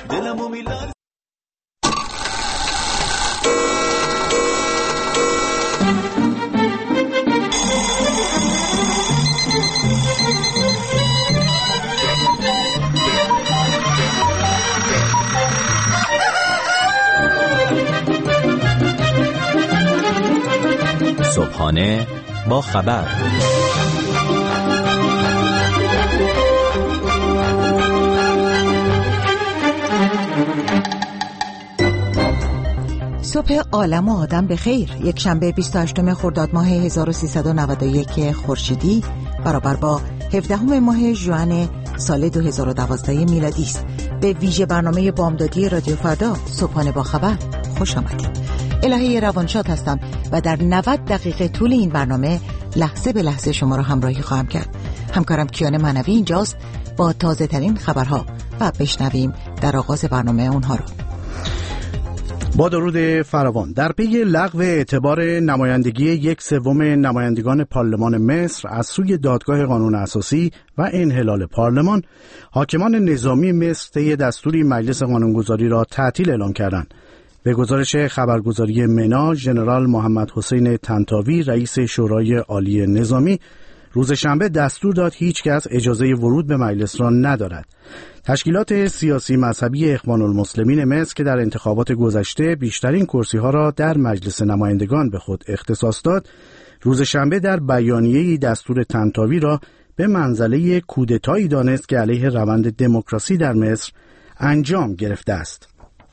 دلمو میلرزه. صبحانه با خبر. صبح عالم و آدم به خیر. یک شنبه 28 خرداد ماه 1391 خورشیدی برابر با 17 ماه ژوئن سال 2012 میلادی است. به ویژه برنامه بامدادی رادیو فردا صبحانه با خبر خوش آمدید. الهه روانشاد هستم و در 90 دقیقه طول این برنامه لحظه به لحظه شما را همراهی خواهم کرد. همکارم کیان منوی اینجاست با تازه ترین خبرها و بشنویم در آغاز برنامه اونها رو. با درود فراوان. در پی لغو اعتبار نمایندگی 1/3 نمایندگان پارلمان مصر از سوی دادگاه قانون اساسی و انحلال پارلمان، حاکمان نظامی مصر طی دستوری مجلس قانونگذاری را تعطیل اعلام کردند. به گزارش خبرگزاری منا، ژنرال محمد حسین طنطاوی رئیس شورای عالی نظامی روز شنبه دستور داد هیچ کس اجازه ورود به مجلس را ندارد. تشکیلات سیاسی مذهبی اخوان المسلمین مصر که در انتخابات گذشته بیشترین کرسی‌ها را در مجلس نمایندگان به خود اختصاص داد، روز شنبه در بیانیه‌ای دستور طنطاوی را به منزله کودتایی دانست که علیه روند دموکراسی در مصر انجام گرفته است.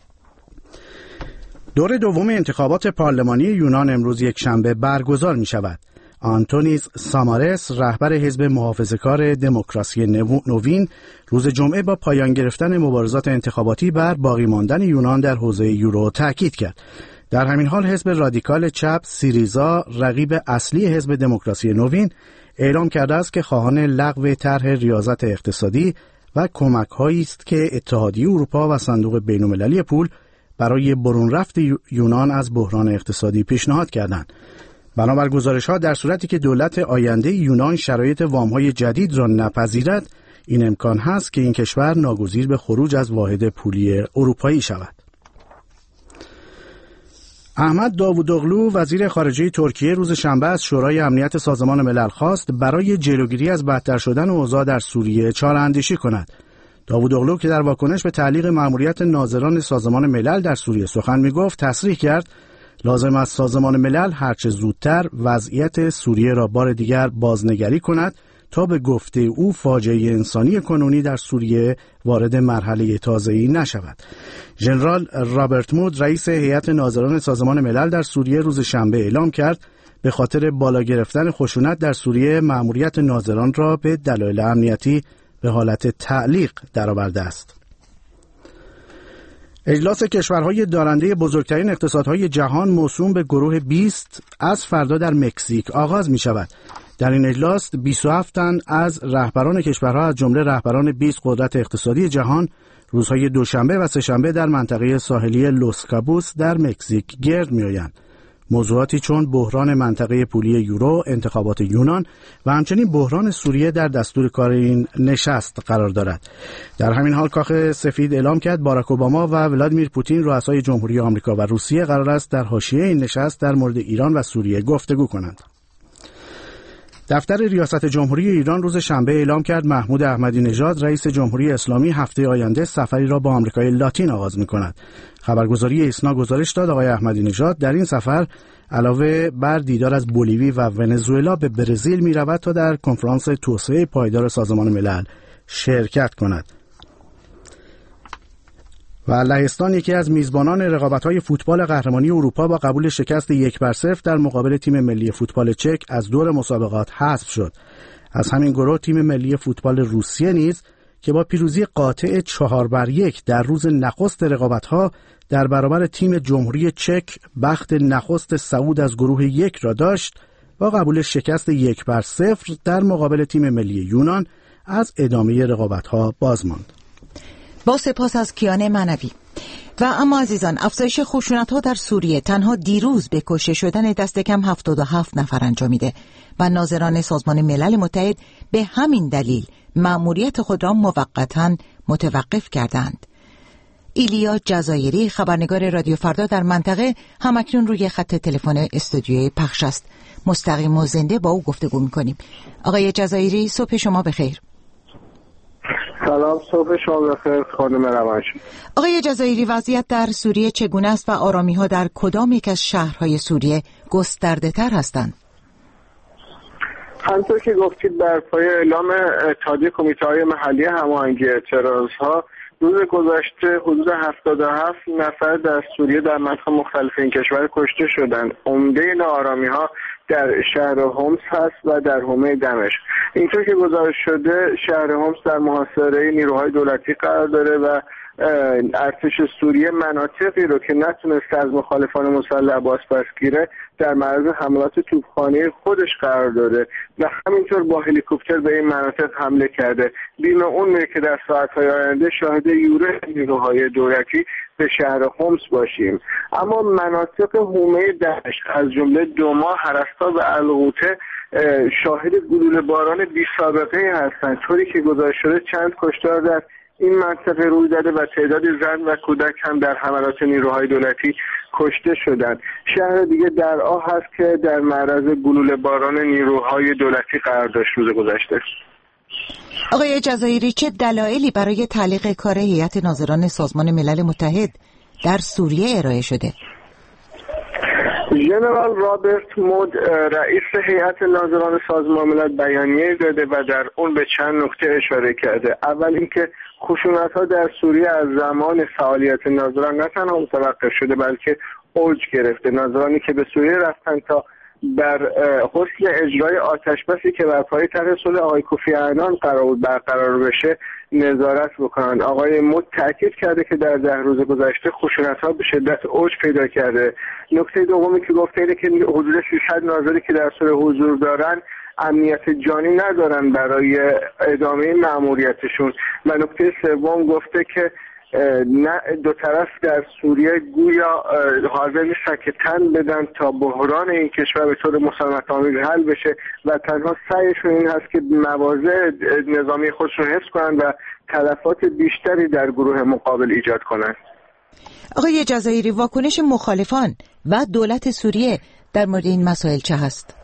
دور دوم انتخابات پارلمانی یونان امروز یک شنبه برگزار می شود. آنتونیس سامارس، رهبر حزب محافظه‌کار دموکراسی نوین، روز جمعه با پایان گرفتن مبارزات انتخاباتی بر باقی ماندن یونان در حوزه یورو تاکید کرد. در همین حال حزب رادیکال چپ سیریزا، رقیب اصلی حزب دموکراسی نوین، اعلام کرده است که خواهان لغو طرح ریاضت اقتصادی و کمک‌هایی است که اتحادیه اروپا و صندوق بین‌المللی پول برای برون رفت یونان از بحران اقتصادی پیشنهاد کردند. بنابر گزارش‌ها در صورتی که دولت آینده یونان شرایط وام‌های جدید را نپذیرد، این امکان هست که این کشور ناگزیر به خروج از واحد پولی اروپایی شود. احمد داوودوغلو وزیر خارجه ترکیه روز شنبه از شورای امنیت سازمان ملل خواست برای جلوگیری از بدتر شدن اوضاع در سوریه چاره‌اندیشی کند. داوودوغلو که در واکنش به تعلیق مأموریت ناظران سازمان ملل در سوریه سخن می‌گفت، تصریح کرد لازم است سازمان ملل هرچه زودتر وضعیت سوریه را بار دیگر بازنگری کند تا به گفته او فاجعه انسانی کنونی در سوریه وارد مرحله تازه‌ای نشود. ژنرال رابرت مود رئیس هیئت ناظران سازمان ملل در سوریه روز شنبه اعلام کرد به خاطر بالا گرفتن خشونت در سوریه مأموریت ناظران را به دلایل امنیتی به حالت تعلیق درآورده است. اجلاس کشورهای دارنده بزرگترین اقتصادهای جهان موسوم به گروه 20 از فردا در مکزیک آغاز می شود. در این اجلاس 27 تن از رهبران کشورها از جمله رهبران 20 قدرت اقتصادی جهان روزهای دوشنبه و سه‌شنبه در منطقه ساحلی لوس کابوس در مکزیک گرد می آیند. موضوعاتی چون بحران منطقه پولی یورو، انتخابات یونان و همچنین بحران سوریه در دستور کار این نشست قرار دارد. در همین حال کاخ سفید اعلام کرد باراک اوباما و ولادیمیر پوتین رؤسای جمهوری آمریکا و روسیه قرار است در حاشیه این نشست در مورد ایران و سوریه گفتگو کنند. دفتر ریاست جمهوری ایران روز شنبه اعلام کرد محمود احمدی نژاد رئیس جمهوری اسلامی هفته آینده سفری را با آمریکای لاتین آغاز می‌کند. خبرگزاری ایسنا گزارش داد آقای احمدی نژاد در این سفر علاوه بر دیدار از بولیوی و ونزوئلا به برزیل می‌رود تا در کنفرانس توسعه پایدار سازمان ملل شرکت کند. و لهستان یکی از میزبانان رقابت‌های فوتبال قهرمانی اروپا با قبول شکست 1-0 در مقابل تیم ملی فوتبال چک از دور مسابقات حذف شد. از همین گروه تیم ملی فوتبال روسیه نیز که با پیروزی قاطع 4-1 در روز نخست رقابت‌ها در برابر تیم جمهوری چک بخت نخست صعود از گروه 1 را داشت، با قبول شکست 1-0 در مقابل تیم ملی یونان از ادامه رقابت‌ها باز ماند. با سپاس از کیان منوی. و اما عزیزان، افزایش خشونت‌ها در سوریه تنها دیروز به کشته شدن دست کم 77 نفر انجامیده و ناظران سازمان ملل متحد به همین دلیل مأموریت خود را موقتاً متوقف کردند. ایلیا جزایری خبرنگار رادیو فردا در منطقه همکنون روی خط تلفن استودیوی پخش است. مستقیم و زنده با او گفتگو می‌کنیم. آقای جزایری صبح شما بخیر. سلام، صبح شما بخیر خانم روانشناس. آقای جزایری، وضعیت در سوریه چگونه است و آرامی‌ها در کدام یک از شهرهای سوریه گسترده‌تر هستند؟ همطور که گفتید بر پایه اعلام اتحادیه کمیته‌های محلی هماهنگی اعتراضها روز گذشته حدود 77 نفر در سوریه در مناطق مختلف این کشور کشته شدند. عمده ناآرامی‌ها در شهر حمص هست و در حومه دمشق. اینطور که گزارش شده شهر حمص در محاصره نیروهای دولتی قرار داره و ارتش سوریه مناطقی رو که نتونست از مخالفان مسلح بازپس گیره در معرض حملات توپخانه خودش قرار داده و همینطور با هلیکوپتر به این مناطق حمله کرده. بیم اون که در ساعت‌های آینده شاهد یورش نیروهای دولتی به شهر حمص باشیم. اما مناطق حومه دمشق از جمله دوما، هرستا و الغوطه شاهد گلوله باران بی سابقه هستند. طوری که گزارش شده چند کشتار در این منطقه روی داده و تعدادی زن و کودک هم در حملات نیروهای دولتی کشته شدند. شهر دیگه درعا هست که در معرض گلوله باران نیروهای دولتی قرار داشت روز گذشته. آقای جزایری، چه دلایلی برای تعلیق کار هیئت ناظران سازمان ملل متحد در سوریه ارائه شده؟ ژنرال رابرت مود رئیس هیئت ناظران سازمان ملل بیانیه داده و در اون به چند نکته اشاره کرده. اول اینکه خشونت‌ها در سوریه از زمان فعالیت ناظران نه تنها متوقف شده بلکه اوج گرفته. ناظرانی که به سوریه رفتن تا بر حسن اجرای آتشبسی که بر پای طرح صلح آقای کوفی عنان قرار بود برقرار بشه نظارت بکنند. آقای مود تاکید کرده که در 10 روز گذشته خشونت‌ها به شدت اوج پیدا کرده. نکته دومی که گفته اینه که حدود 300 ناظری که در سوریه حضور دارن امنیت جانی ندارن برای ادامه مأموریتشون. و نکته سوم گفته که نه دو طرف در سوریه گویا حاضر نیستن که تن بدن تا بحران این کشور به طور مسالمت‌آمیز حل بشه و تنها سعیشون این هست که مواضع نظامی خودشون حفظ کنن و تلفات بیشتری در گروه مقابل ایجاد کنن. آقای جزایری، واکنش مخالفان و دولت سوریه در مورد این مسائل چه هست؟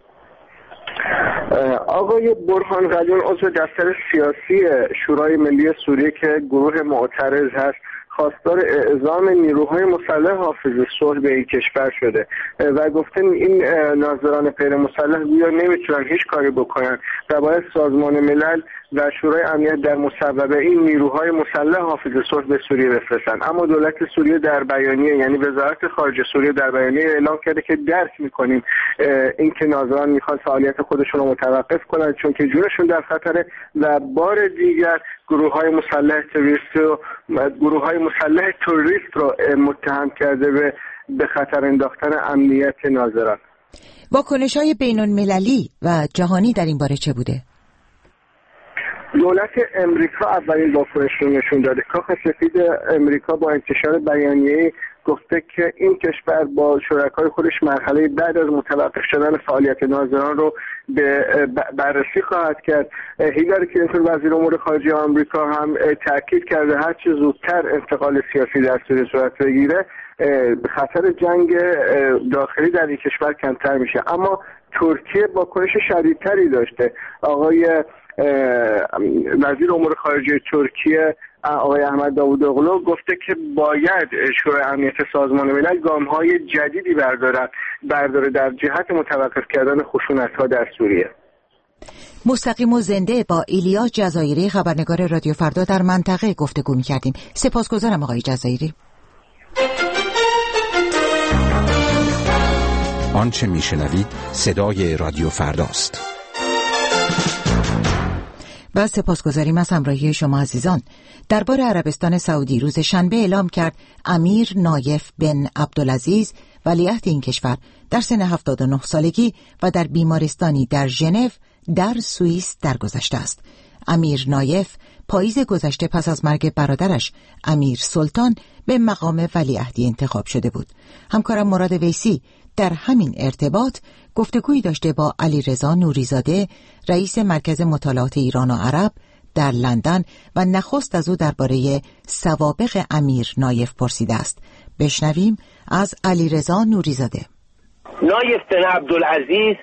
آقای برهان قلیون عضو دفتر سیاسی شورای ملی سوریه که گروه معترض هست خواستار اعزام نیروهای مسلح حافظ صلح به این کشور شده و گفته این ناظران غیر مسلح گویا نمیتونن هیچ کاری بکنن و باید سازمان ملل و شورای امنیت در مصوبه این نیروهای مسلح حافظ صلح به سوریه بفرستن. اما دولت سوریه در بیانیه، یعنی وزارت خارجه سوریه در بیانیه اعلام کرده که درک میکنیم اینکه ناظران میخوان فعالیت خودشون رو متوقف کنن چون که جونشون در خطره و بار دیگر گروه‌های مسلح تروریست رو متهم کرده به خطر انداختن امنیت ناظران. واکنش‌های بین‌المللی و جهانی در این باره چه بوده؟ دولت امریکا اولین واکنش رو نشون داده. کاخ سفید امریکا با انتشار بیانیه گفته که این کشور با شرکای خودش مرحله بعد از متوقف شدن فعالیت ناظران رو به بررسی خواهد کرد. هیلاری کلینتون وزیر امور خارجه آمریکا هم تاکید کرده هر چه زودتر انتقال سیاسی در سوریه صورت بگیره خطر جنگ داخلی در این کشور کمتر میشه. اما ترکیه واکنش شدیدتری داشته. آقای وزیر امور خارجه ترکیه آقای احمد داوودوغلو گفته که باید شورای امنیت سازمان ملل گام‌های جدیدی برداره در جهت متوقف کردن خشونت‌ها در سوریه. مستقیم و زنده با ایلیا جزایری خبرنگار رادیو فردا در منطقه گفتگو می‌کردیم. سپاسگزارم آقای جزایری. آنچه میشنوید صدای رادیو فرداست. و سپاسگزاریم از همراهی شما عزیزان. دربار عربستان سعودی روز شنبه اعلام کرد امیر نایف بن عبدالعزیز ولیعهد این کشور در سن 79 سالگی و در بیمارستانی در ژنو در سوئیس درگذشته است. امیر نایف پاییز گذشته پس از مرگ برادرش امیر سلطان به مقام ولیعهدی انتخاب شده بود. همکارم مراد ویسی در همین ارتباط گفتگویی داشته با علیرضا نوریزاده رئیس مرکز مطالعات ایران و عرب در لندن و نخست از او درباره سوابق امیر نایف پرسیده است. بشنویم از علیرضا نوریزاده. نایف بن عبدالعزیز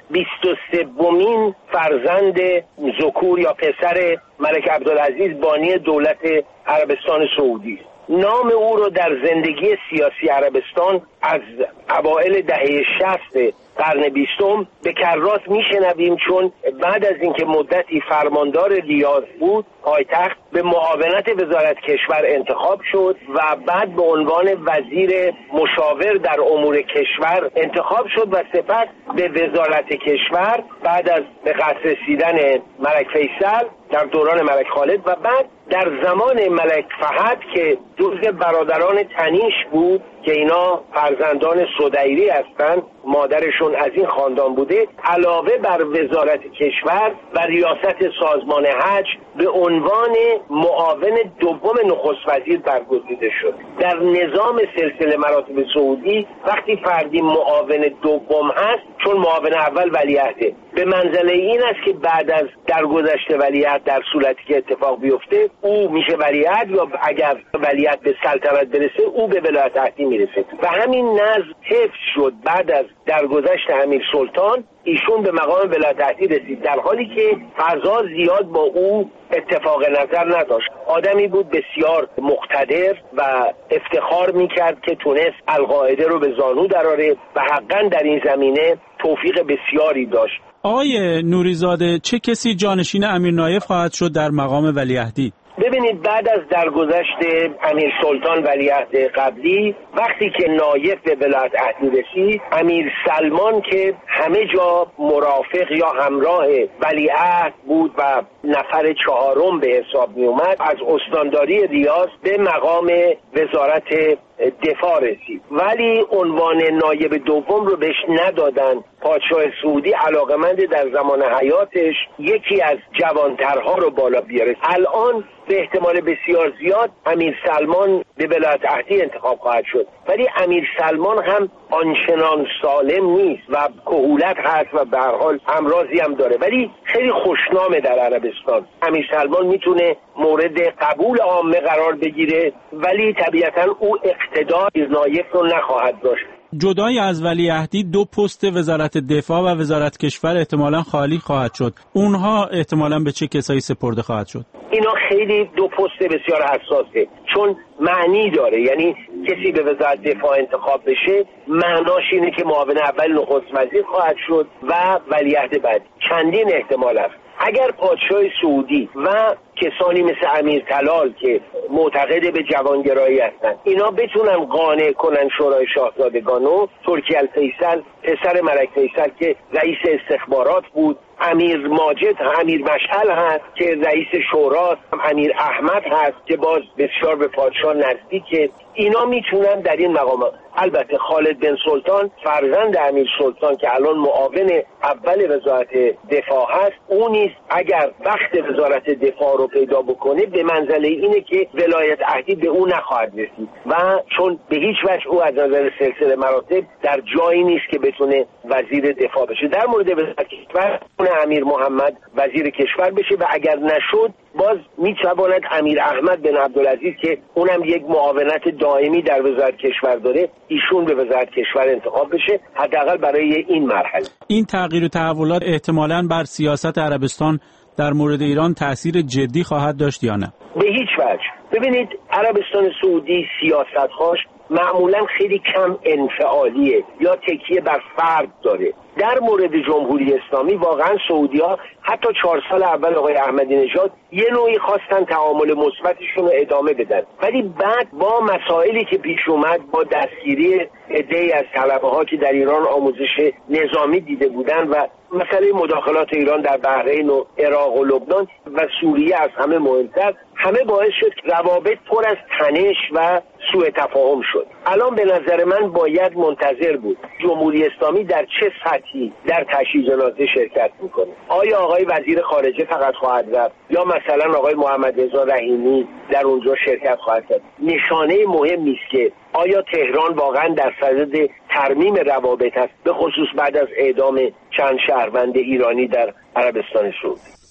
23مین فرزند ذکور یا پسر ملک عبدالعزیز بانی دولت عربستان سعودی است. نام او رو در زندگی سیاسی عربستان از اوایل دهه 60 قرن 20 به کرات میشنویم، چون بعد از اینکه مدتی فرماندار ریاض بود پایتخت، به معاونت وزارت کشور انتخاب شد و بعد به عنوان وزیر مشاور در امور کشور انتخاب شد و سپس به وزارت کشور بعد از به قصر رسیدن ملک فیصل در دوران ملک خالد و بعد در زمان ملک فهد که جزء برادران تنیش بود که اینا فرزندان سدیری هستند، مادرشون از این خاندان بوده، علاوه بر وزارت کشور و ریاست سازمان حج به عنوان معاون دوم نخست وزیر برگزیده شد. در نظام سلسله مراتب سعودی وقتی فردی معاون دوم هست، چون معاون اول ولیعهده، به منزله این است که بعد از درگذشت ولیعهد در صورتی که اتفاق بیفته او میشه ولیعهد، یا اگر ولیعهد به سلطنت برسه او به ولایت عهدی میرسه و همین نظم حفظ شد. بعد از درگذشت امیر سلطان ایشون به مقام ولایت عهدی رسید، در حالی که فضا زیاد با او اتفاق نظر نداشت. آدمی بود بسیار مقتدر و افتخار میکرد که تونست القاعده رو به زانو دراره و حقا در این زمینه توفیق بسیاری داشت. آقای نوریزاده، چه کسی جانشین امیر نایف خواهد شد در مقام ولیعهدی؟ ببینید، بعد از درگذشت امیر سلطان ولیعهد قبلی، وقتی که نایف به ولایت عهدی رسید، امیر سلمان که همه جا مرافق یا همراه ولیعهد بود و نفر چهارم به حساب می اومد، از استانداری ریاض به مقام وزارت دفاع رسید، ولی عنوان نایب دوم رو بهش ندادن. پادشاه سعودی علاقمند در زمان حیاتش یکی از جوانترها رو بالا بیاره. الان به احتمال بسیار زیاد امیر سلمان به ولایت عهدی انتخاب خواهد شد، ولی امیر سلمان هم آنچنان سالم نیست و کهولت هست و به هر حال امراضی هم داره، ولی خیلی خوشنامه در عربستان. امیر سلمان میتونه مورد قبول عامه قرار بگیره، ولی طبیعتا او اقتدار نایف رو نخواهد داشت. جدای از ولیعهدی 2 پست وزارت دفاع و وزارت کشور احتمالاً خالی خواهد شد. اونها احتمالاً به چه کسایی سپرده خواهد شد؟ اینا خیلی 2 پست بسیار حساسه، چون معنی داره. یعنی کسی به وزارت دفاع انتخاب بشه معناش اینه که معاون اول نخست وزیر خواهد شد و ولیعهد بعد. چندین احتمال است. اگر پادشاه سعودی و کسانی مثل امیر طلال که معتقد به جوانگرایی هستند اینا بتونن قانع کنن شورای شاهزادگانو، ترکی الفیصل پسر ملک فیصل که رئیس استخبارات بود، امیر ماجد امیر مشعل هست که رئیس شوراست، امیر احمد هست که باز بسیار به پادشاه نزدیکه، اینا میتونن در این مقام. البته خالد بن سلطان فرزند امیر سلطان که الان معاون اول وزارت دفاع هست، اون نیست اگر وقت وزارت دفاع رو پیدا بکنه به منزله اینه که ولایت عهدی به او نخواهد رسید و چون به هیچ وجه او از نظر سلسله مراتب در جایی نیست که بتونه وزیر دفاع بشه. در مورد وزارت کشور اون امیر محمد وزیر کشور بشه و اگر نشد باز میتواند امیر احمد بن عبدالعزیز که اونم یک معاونت دائمی در وزارت کشور داره، ایشون به وزارت کشور انتخاب بشه، حداقل برای این مرحله. این تغییر و تحولات احتمالاً بر سیاست عربستان در مورد ایران تأثیر جدی خواهد داشت یا نه؟ به هیچ وجه. ببینید، عربستان سعودی سیاست‌هاش معمولاً خیلی کم انفعالیه یا تکیه بر فرد داره. در مورد جمهوری اسلامی واقعا سعودی‌ها حتی 4 سال اول آقای احمدی نژاد یه نوعی خواستن تعامل مثبتشون رو ادامه بدن، ولی بعد با مسائلی که پیش اومد، با دستگیری عده‌ای از طلبه‌ها که در ایران آموزش نظامی دیده بودن و مسئله مداخلات ایران در بحرین و عراق و لبنان و سوریه از همه مهمتر، همه باعث شد که روابط پر از تنش و سوء تفاهم شد. الان به نظر من باید منتظر بود جمهوری اسلامی در چه سطحی در تشییع جنازه شرکت میکنه. آیا آقای وزیر خارجه فقط خواهد رفت یا مثلا آقای محمد رضا رحیمی در اونجا شرکت خواهد کرد؟ نشانه مهمی است که آیا تهران واقعا در صدد ترمیم روابط است، به خصوص بعد از اعدام چند شهروند ایرانی در عربستان سعودی.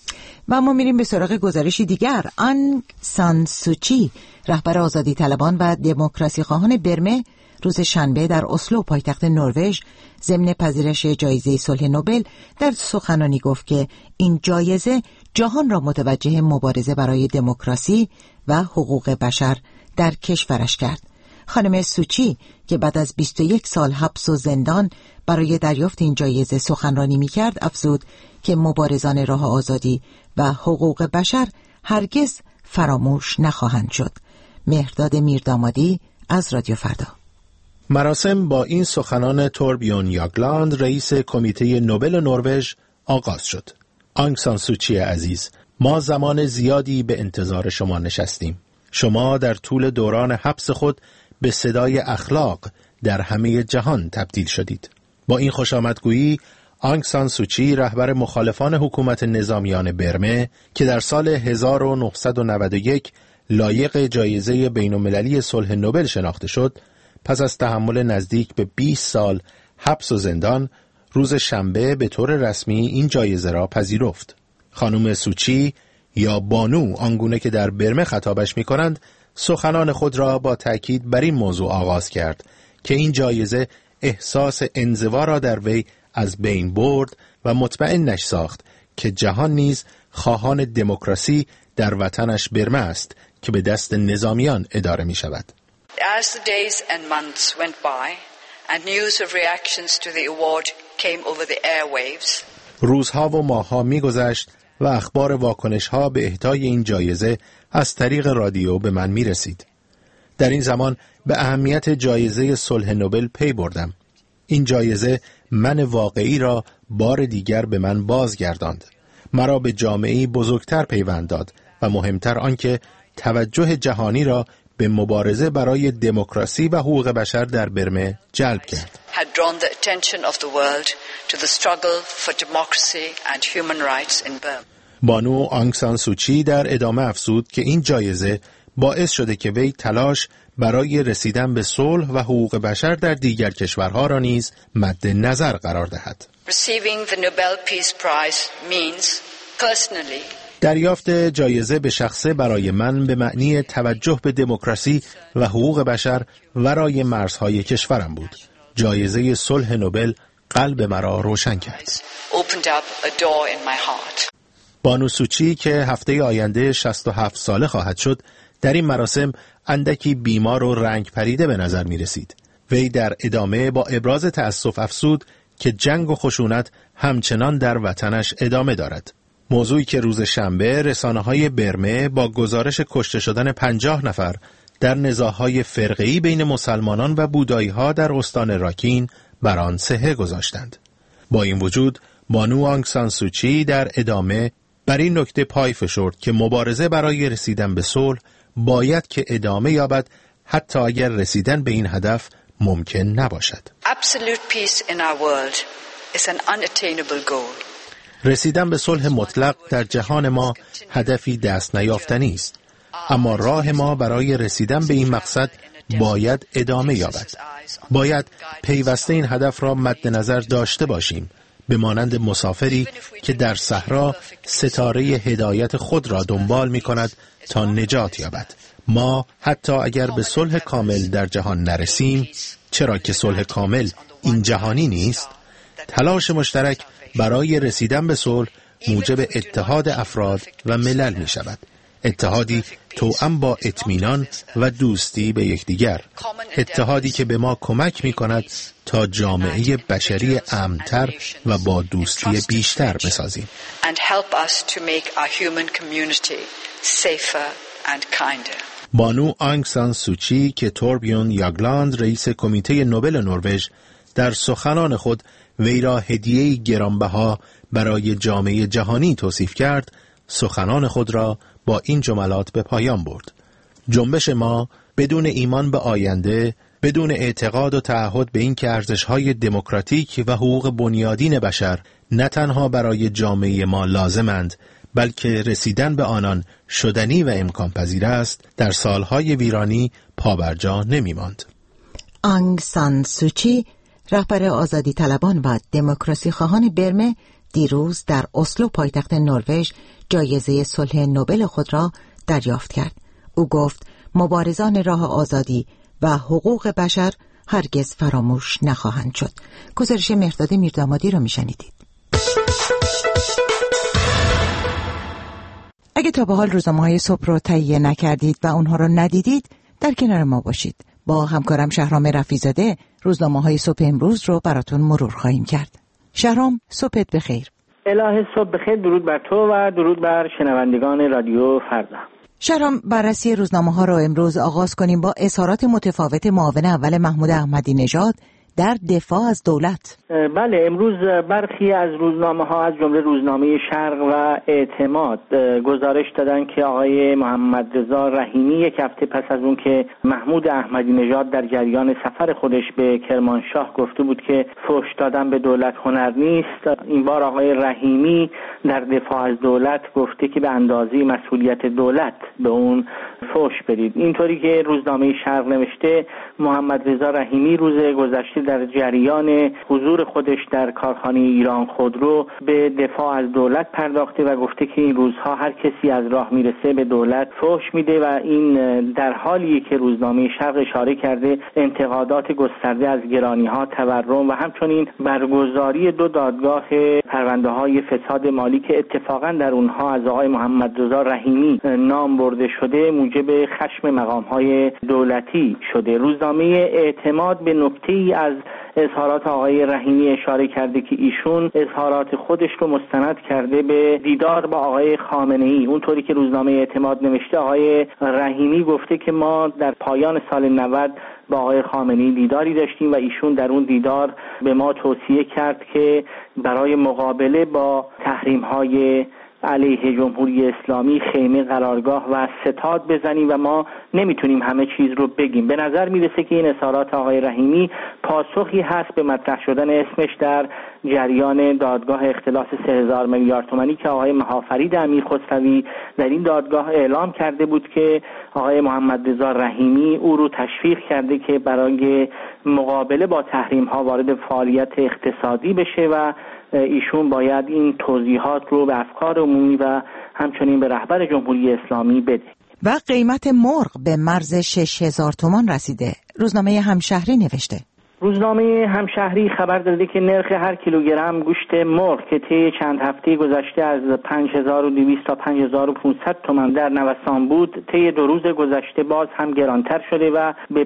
و اما میریم به سراغ گزارشی دیگر. آنگ سان سوچی، رهبر آزادی طلبان و دموکراسی خواهان برمه، روز شنبه در اسلو پایتخت نروژ ضمن پذیرش جایزه صلح نوبل در سخنرانی گفت که این جایزه جهان را متوجه مبارزه برای دموکراسی و حقوق بشر در کشورش کرد. خانم سوچی که بعد از 21 سال حبس و زندان برای دریافت این جایزه سخنرانی می‌کرد، افزود که مبارزان راه آزادی و حقوق بشر هرگز فراموش نخواهند شد. مهرداد میردامادی از رادیو فردا. مراسم با این سخنان توربیون یاگلاند، رئیس کمیته نوبل نروژ آغاز شد. آنگ سان سوچی عزیز، ما زمان زیادی به انتظار شما نشستیم. شما در طول دوران حبس خود به صدای اخلاق در همه جهان تبدیل شدید. با این خوشامدگویی آنگ سان سوچی، رهبر مخالفان حکومت نظامیان برمه که در سال 1991 لایق جایزه بین‌المللی صلح نوبل شناخته شد، پس از تحمل نزدیک به 20 سال حبس و زندان، روز شنبه به طور رسمی این جایزه را پذیرفت. خانم سوچی یا بانو آنگونه که در برمه خطابش می کنند، سخنان خود را با تأکید بر این موضوع آغاز کرد که این جایزه احساس انزوا را در وی از بین برد و مطمئنش ساخت که جهان نیز خواهان دموکراسی در وطنش برمه است که به دست نظامیان اداره می شود. As the days and months went by and news of reactions to the award came over the airwaves, روزها و ماهها می‌گذشت و اخبار واکنش‌ها به اهدای این جایزه از طریق رادیو به من می‌رسید. در این زمان به اهمیت جایزه صلح نوبل پی بردم. این جایزه من واقعی را بار دیگر به من بازگرداند. مرا به جامعه‌ای بزرگتر پیوند داد و مهمتر آنکه توجه جهانی را به مبارزه برای دموکراسی و حقوق بشر در برمه جلب کرد. بانو آنگ سان سوچی در ادامه افزود که این جایزه باعث شده که وی تلاش برای رسیدن به صلح و حقوق بشر در دیگر کشورها را نیز مد نظر قرار دهد. دریافت جایزه به شخصه برای من به معنی توجه به دموکراسی و حقوق بشر ورای مرزهای کشورم بود. جایزه صلح نوبل قلب مرا روشن کرد. بانو سوچی که هفته آینده 67 ساله خواهد شد، در این مراسم اندکی بیمار و رنگ پریده به نظر می رسید. وی در ادامه با ابراز تأسف افزود که جنگ و خشونت همچنان در وطنش ادامه دارد. موضوعی که روز شنبه رسانه‌های برمه با گزارش کشته شدن 50 نفر در نزاع‌های فرقه‌ای بین مسلمانان و بودایی‌ها در استان راکین بر آن صحه گذاشتند. با این وجود بانو آنگ سان سوچی در ادامه بر این نکته پای فشرد که مبارزه برای رسیدن به صلح باید که ادامه یابد حتی اگر رسیدن به این هدف ممکن نباشد. Absolute peace in our world is an unattainable goal. رسیدن به صلح مطلق در جهان ما هدفی دست نیافتنی است، اما راه ما برای رسیدن به این مقصد باید ادامه یابد. باید پیوسته این هدف را مد نظر داشته باشیم، به مانند مسافری که در صحرا ستاره هدایت خود را دنبال می کند تا نجات یابد. ما حتی اگر به صلح کامل در جهان نرسیم، چرا که صلح کامل این جهانی نیست، تلاش مشترک برای رسیدن به صلح موجب اتحاد افراد و ملل می شود. اتحادی توأم با اطمینان و دوستی به یکدیگر. اتحادی که به ما کمک می کند تا جامعه بشری امن‌تر و با دوستی بیشتر بسازیم. بانو آنگ سان سوچی که توربیون یاگلاند، رئیس کمیته نوبل نروژ، در سخنان خود وی را هدیه‌ای گرانبها برای جامعه جهانی توصیف کرد، سخنان خود را با این جملات به پایان برد: جنبش ما بدون ایمان به آینده، بدون اعتقاد و تعهد به این که ارزش‌های دموکراتیک و حقوق بنیادین بشر نه تنها برای جامعه ما لازمند، بلکه رسیدن به آنان شدنی و امکان پذیر است، در سالهای ویرانی پابرجا نمی ماند. آنگ سان سوچی، رهبر آزادی طلبان و دموکراسی خواهان برمه، دیروز در اسلو پایتخت نروژ جایزه صلح نوبل خود را دریافت کرد. او گفت مبارزان راه آزادی و حقوق بشر هرگز فراموش نخواهند شد. گزارش مهرداد میردامادی را میشنیدید. اگه تا به حال روزنامه‌های صبح رو تهیه نکردید و اونها رو ندیدید، در کنار ما باشید. با همکارم شهرام رفیع‌زاده روزنامه‌های صبح امروز رو براتون مرور خواهیم کرد. شهرام، صبحت بخیر. الهه صبح بخیر. درود بر تو و درود بر شنوندگان رادیو فردا. شهرام، بررسی روزنامه‌ها رو امروز آغاز کنیم با اظهارات متفاوت معاون اول محمود احمدی نژاد در دفاع از دولت. بله، امروز برخی از روزنامه‌ها از جمله روزنامه شرق و اعتماد گزارش دادن که آقای محمد رضا رحیمی یک هفته پس از اون که محمود احمدی نژاد در جریان سفر خودش به کرمانشاه گفته بود که فحش دادن به دولت هنر نیست، این بار آقای رحیمی در دفاع از دولت گفته که به اندازه مسئولیت دولت به اون فحش بدید. اینطوری که روزنامه شرق نوشته محمد رضا رحیمی روز گذشته در جریان حضور خودش در کارخانه ایران خودرو به دفاع از دولت پرداخته و گفته که این روزها هر کسی از راه میرسه به دولت فحش میده و این در حالیه که روزنامه شرق اشاره کرده انتقادات گسترده از گرانی‌ها، تورم و همچنین برگزاری 2 دادگاه پرونده‌های فساد مالی که اتفاقا در اونها از آقای محمد رضا رحیمی نام برده شده موجب خشم مقام‌های دولتی شده. روزنامه اعتماد به نکته‌ای از اظهارات آقای رحیمی اشاره کرده که ایشون اظهارات خودش رو مستند کرده به دیدار با آقای خامنه‌ای. اونطوری که روزنامه اعتماد نوشته آقای رحیمی گفته که ما در پایان سال 90 با آقای خامنه‌ای دیداری داشتیم و ایشون در اون دیدار به ما توصیه کرد که برای مقابله با تحریم‌های علیه جمهوری اسلامی خیمه، قرارگاه و ستاد بزنیم و ما نمیتونیم همه چیز رو بگیم. به نظر میرسه که این اظهارات آقای رحیمی پاسخی هست به مطرح شدن اسمش در جریان دادگاه اختلاس 3000 میلیارد تومانی که آقای مهافرید امیرخسروی در این دادگاه اعلام کرده بود که آقای محمد رضا رحیمی او رو تشویق کرده که برای مقابله با تحریم ها وارد فعالیت اقتصادی بشه و ایشون باید این توضیحات رو به افکار عمومی و همچنین به رهبر جمهوری اسلامی بده. و قیمت مرغ به مرز 6000 تومان رسیده. روزنامه همشهری نوشته. روزنامه همشهری خبر داده که نرخ هر کیلوگرم گوشت مرغ که طی چند هفته گذشته از 5200 تا 5500 تومان در نوسان بود، طی 2 روز گذشته باز هم گرانتر شده و به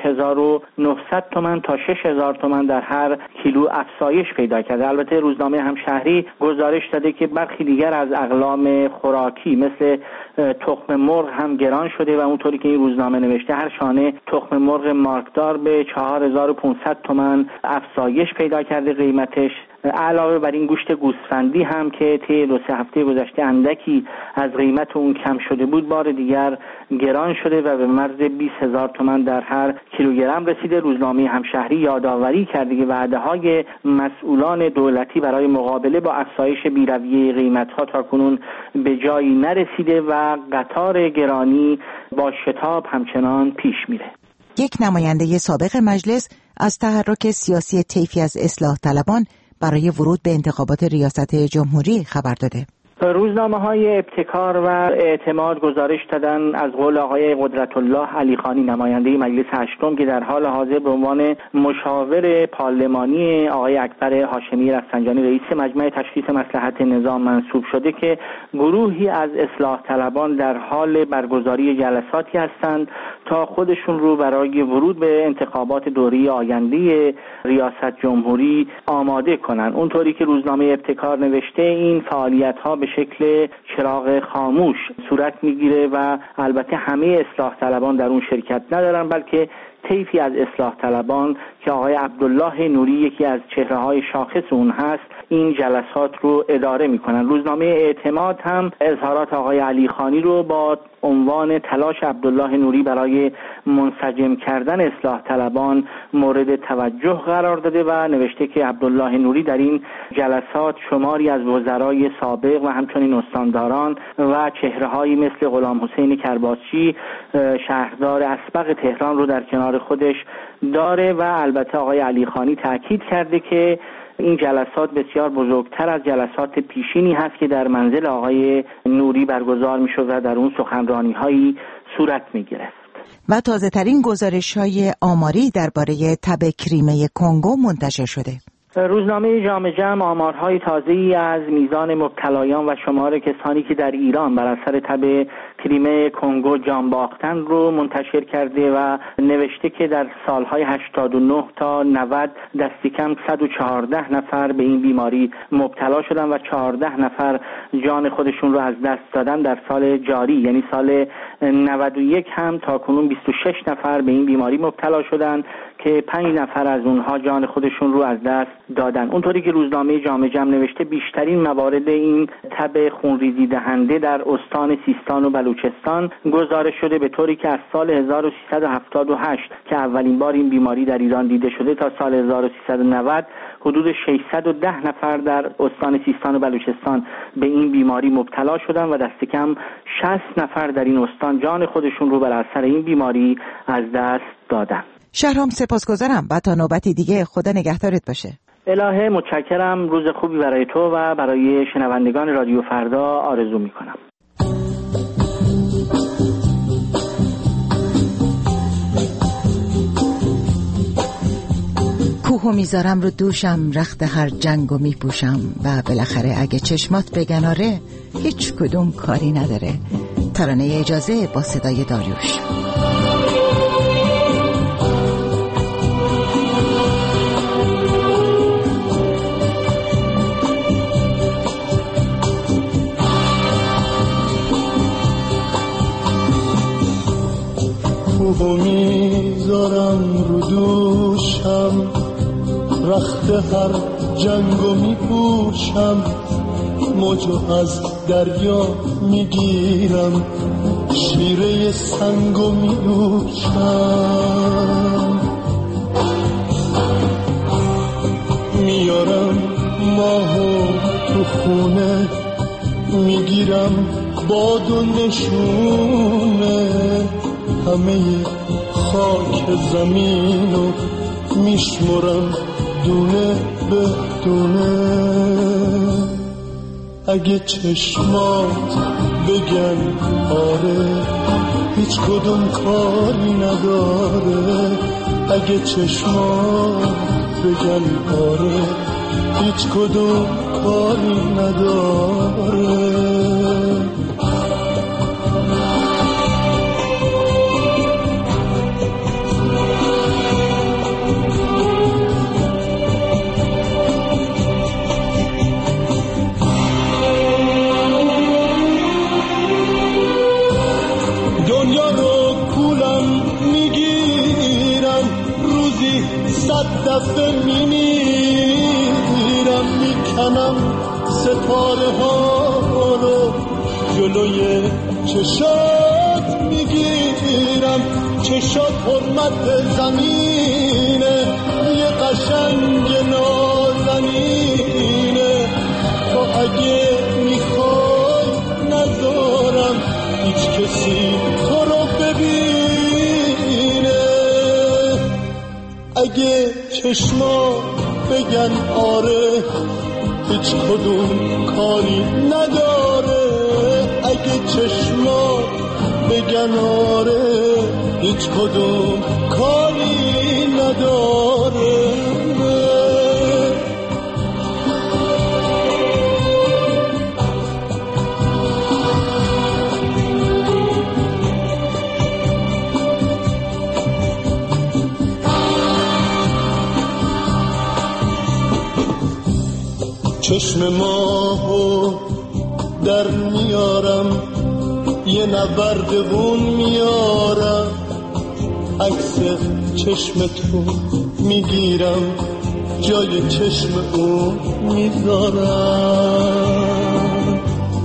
5900 تومان تا 6000 تومان در هر کیلو افزایش پیدا کرده. البته روزنامه همشهری گزارش داده که برخی دیگر از اقلام خوراکی مثل تخم مرغ هم گران شده و اونطوری که این روزنامه نوشته هر شانه تخم مرغ مارکدار به 4500 تومان افزایش پیدا کرده قیمتش. علاوه بر این گوشت گوسفندی هم که طی 2-3 هفته گذشته اندکی از قیمت اون کم شده بود بار دیگر گران شده و به مرز 20000 تومان در هر کیلوگرم رسیده. روزنامه همشهری یادآوری کرده که وعده‌های مسئولان دولتی برای مقابله با افزایش بی‌رویه قیمت‌ها تاکنون به جایی نرسیده و قطار گرانی با شتاب همچنان پیش میره. یک نماینده سابق مجلس از تحرک سیاسی طیفی از اصلاح طلبان برای ورود به انتخابات ریاست جمهوری خبر داده. روزنامه‌های ابتکار و اعتماد گزارش دادن از قول آقای قدرت‌الله علیخانی نماینده مجلس هشتم که در حال حاضر به عنوان مشاور پارلمانی آقای اکبر هاشمی رفسنجانی رئیس مجمع تشخیص مصلحت نظام منصوب شده که گروهی از اصلاح طلبان در حال برگزاری جلساتی هستند تا خودشون رو برای ورود به انتخابات دوره آینده ریاست جمهوری آماده کنن. اونطوری که روزنامه ابتکار نوشته این فعالیت‌ها به شکل چراغ خاموش صورت میگیره و البته همه اصلاح طلبان در اون شرکت ندارن بلکه طیفی از اصلاح طلبان که آقای عبدالله نوری یکی از چهره‌های شاخص اون هست این جلسات رو اداره میکنن. روزنامه اعتماد هم اظهارات آقای علیخانی رو با عنوان تلاش عبدالله نوری برای منسجم کردن اصلاح طلبان مورد توجه قرار داده و نوشته که عبدالله نوری در این جلسات شماری از وزرای سابق و همچنین استانداران و چهره‌هایی مثل غلام حسین کرباسچی شهردار اسبق تهران رو در کنار خودش داره و البته آقای علیخانی تاکید کرده که این جلسات بسیار بزرگتر از جلسات پیشینی هست که در منزل آقای نوری برگزار میشد و در اون سخنرانی‌هایی صورت میگرفت. و تازه ترین گزارش‌های آماری درباره تب کریمه کنگو منتشر شده. روزنامه جامعه جمع آمارهای تازه‌ای از میزان مبتلایان و شمار کسانی که در ایران بر اثر تب کریمه کنگو جان باختن رو منتشر کرده و نوشته که در سالهای 89 تا 90 دستی کم 114 نفر به این بیماری مبتلا شدن و 14 نفر جان خودشون رو از دست دادن. در سال جاری یعنی سال 91 هم تاکنون 26 نفر به این بیماری مبتلا شدن که 5 نفر از اونها جان خودشون رو از دست دادن. اونطوری که روزنامه جامعه جمع نوشته بیشترین موارد این تب خونریزی دهنده در استان سیستان و بلوچستان گزارش شده، به طوری که از سال 1378 که اولین بار این بیماری در ایران دیده شده تا سال 1390 حدود 610 نفر در استان سیستان و بلوچستان به این بیماری مبتلا شدن و دست کم 60 نفر در این استان جان خودشون رو بر اثر این بیماری از دست دادن. شهرام سپاسگزارم و تا نوبتی دیگه خدا نگهدارت باشه. الهه متشکرم. روز خوبی برای تو و برای شنوندگان رادیو فردا آرزو میکنم. کوهو میذارم رو دوشم، رخت هر جنگو میپوشم و بالاخره اگه چشمات بگناره هیچ کدوم کاری نداره. ترانه اجازه با صدای داریوش. کوهو میذارم رو دوشم، رخت هر جنگو میپوشم، موجو از دریا میگیرم، شیره سنگو میدوشم، میارم ماهو تو خونه، میگیرم باد و نشونه، همه خاک زمینو میشمرم دونه به دونه. اگه چشمات بگن آره هیچ کدوم کاری نداره، اگه چشمات بگن آره هیچ کدوم کاری نداره. دفعه میمیرم، میکنم ستاره ها رو جلوی چشات میگیرم، چشات حرمت زمینه، یه قشنگ نازنینه، تو اگه میخوای نذارم هیچ کسی تو رو ببینه. اگه چشما بگن آره هیچ کدوم کاری نداره، اگه چشما بگن آره هیچ کدوم کاری نداره. چشم ماهو در میارم، یه نبردگون میارم، عکس چشم تو میگیرم، جای چشم او میذارم،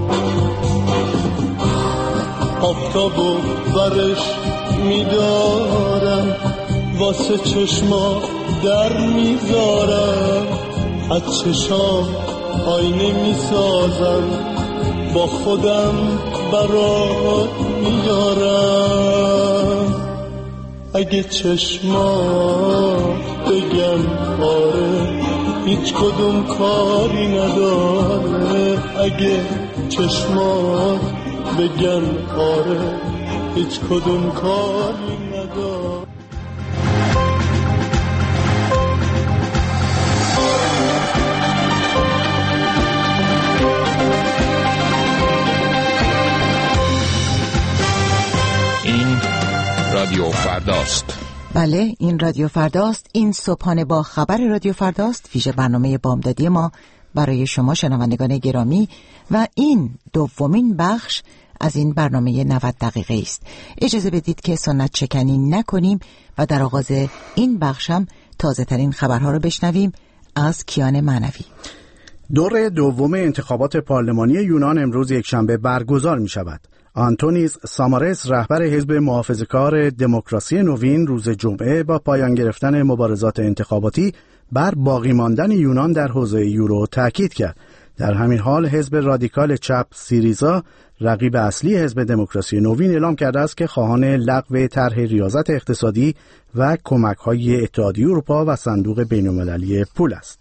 آفتابو برش میدارم، واسه چشما در میذارم، از چشام آینه میسازم، با خودم برات میارم. اگه چشمات بگن آره هیچ کدوم کاری نداره. اگه چشمات بگن آره هیچ کدوم کاری نداره. این رادیو فرداست. بله، این رادیو فرداست. این صبحانه با خبر رادیو فرداست، ویژه برنامه بامدادی ما برای شما شنوندگان گرامی و این دومین بخش از این برنامه 90 دقیقه است. اجازه بدید که سنت چکنی نکنیم و در آغاز این بخش هم تازه ترین خبرها رو بشنویم از کیان معنوی. دور دوم انتخابات پارلمانی یونان امروز یکشنبه برگزار می شود. آنتونیس سامارس رهبر حزب محافظه‌کار دموکراسی نوین روز جمعه با پایان گرفتن مبارزات انتخاباتی بر باقی ماندن یونان در حوزه یورو تاکید کرد. در همین حال حزب رادیکال چپ سیریزا رقیب اصلی حزب دموکراسی نوین اعلام کرده است که خواهان لغو طرح ریاضت اقتصادی و کمک‌های اتحادیه اروپا و صندوق بین‌المللی پول است.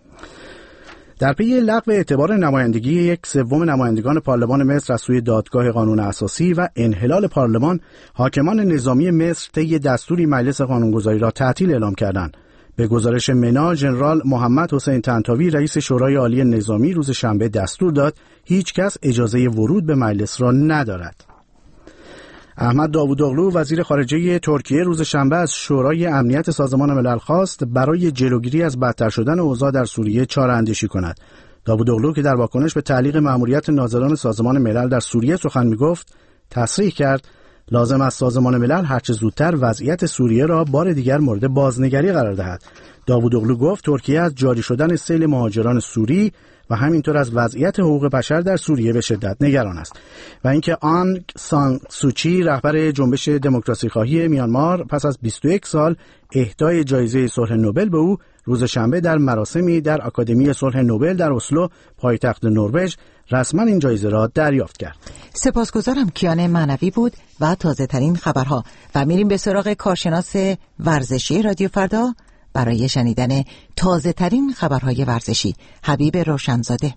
در پی لغو اعتبار نمایندگی 1/3 نمایندگان پارلمان مصر از سوی دادگاه قانون اساسی و انحلال پارلمان، حاکمان نظامی مصر طی دستوری مجلس قانونگذاری را تعطیل اعلام کردند. به گزارش منا، ژنرال محمد حسین طنطاوی رئیس شورای عالی نظامی روز شنبه دستور داد هیچ کس اجازه ورود به مجلس را ندارد. احمد داوودوغلو وزیر خارجه ترکیه روز شنبه از شورای امنیت سازمان ملل خواست برای جلوگیری از بدتر شدن اوضاع در سوریه چاره‌اندیشی کند. داوودوغلو که در واکنش به تعلیق مأموریت ناظران سازمان ملل در سوریه سخن می‌گفت، تصریح کرد لازم است سازمان ملل هرچه زودتر وضعیت سوریه را بار دیگر مورد بازنگری قرار دهد. داوودوغلو گفت ترکیه از جاری شدن سیل مهاجران سوری و همینطور از وضعیت حقوق بشر در سوریه به شدت نگران است و اینکه آنگ سان سوچی رهبر جنبش دموکراسی خواهی میانمار پس از 21 سال اهدای جایزه صلح نوبل به او روز شنبه در مراسمی در آکادمی صلح نوبل در اسلو پایتخت نروژ رسما این جایزه را دریافت کرد. سپاسگزارم. کیان معنوی بود و تازه ترین خبرها و میریم به سراغ کارشناس ورزشی رادیو فردا برای شنیدن تازه ترین خبرهای ورزشی. حبیب روشنزاده.